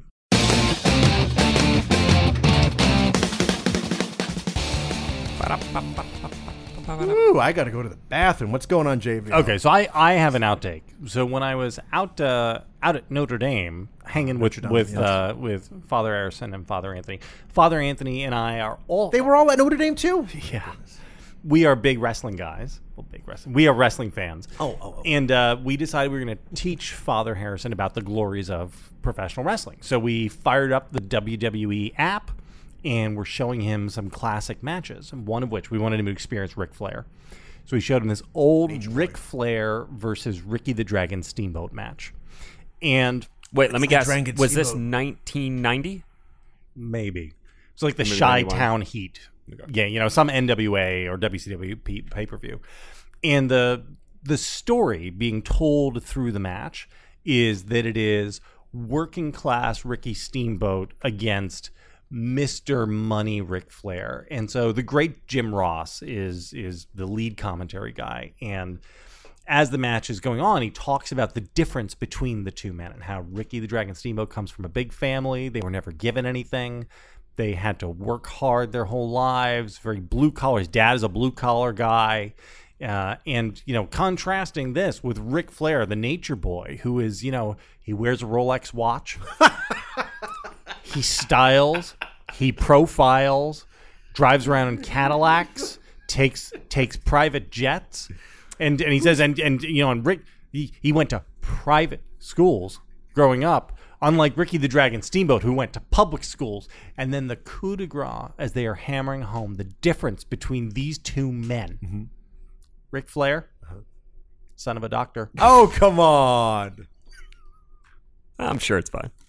Ooh, I got to go to the bathroom. What's going on, J V? Okay, so I, I have an outtake. So when I was out uh, out at Notre Dame, hanging with Dame, with yes. uh, with Father Harrison and Father Anthony, Father Anthony and I are all They were all at Notre Dame, too? yeah, we are big wrestling guys. Well, big wrestling. We are wrestling fans. Oh, oh, oh. And uh, we decided we were going to teach Father Harrison about the glories of professional wrestling. So we fired up the W W E app, and we're showing him some classic matches, one of which we wanted him to experience Ric Flair. So we showed him this old Ric Flair versus Ricky the Dragon Steamboat match. And Wait, let me the guess. Dragon Was this Steamboat. nineteen ninety? maybe it's like the Maybe Chi-Town Heat. Yeah, you know, some N W A or W C W P pay-per-view. And the the story being told through the match is that it is working class Ricky Steamboat against Mister Money Ric Flair. And so the great Jim Ross is is the lead commentary guy. And as the match is going on, he talks about the difference between the two men and how Ricky the Dragon Steamboat comes from a big family. They were never given anything. They had to work hard their whole lives, very blue collar. His dad is a blue collar guy. Uh, and, you know, contrasting this with Ric Flair, the nature boy, who is, you know, he wears a Rolex watch. He styles, he profiles, drives around in Cadillacs, takes takes private jets. And and he says, and, and you know, and Rick, he, he went to private schools growing up, unlike Ricky the Dragon Steamboat, who went to public schools. And then the coup de grace, as they are hammering home the difference between these two men. Mm-hmm. Ric Flair, son of a doctor. Oh, come on. I'm sure it's fine.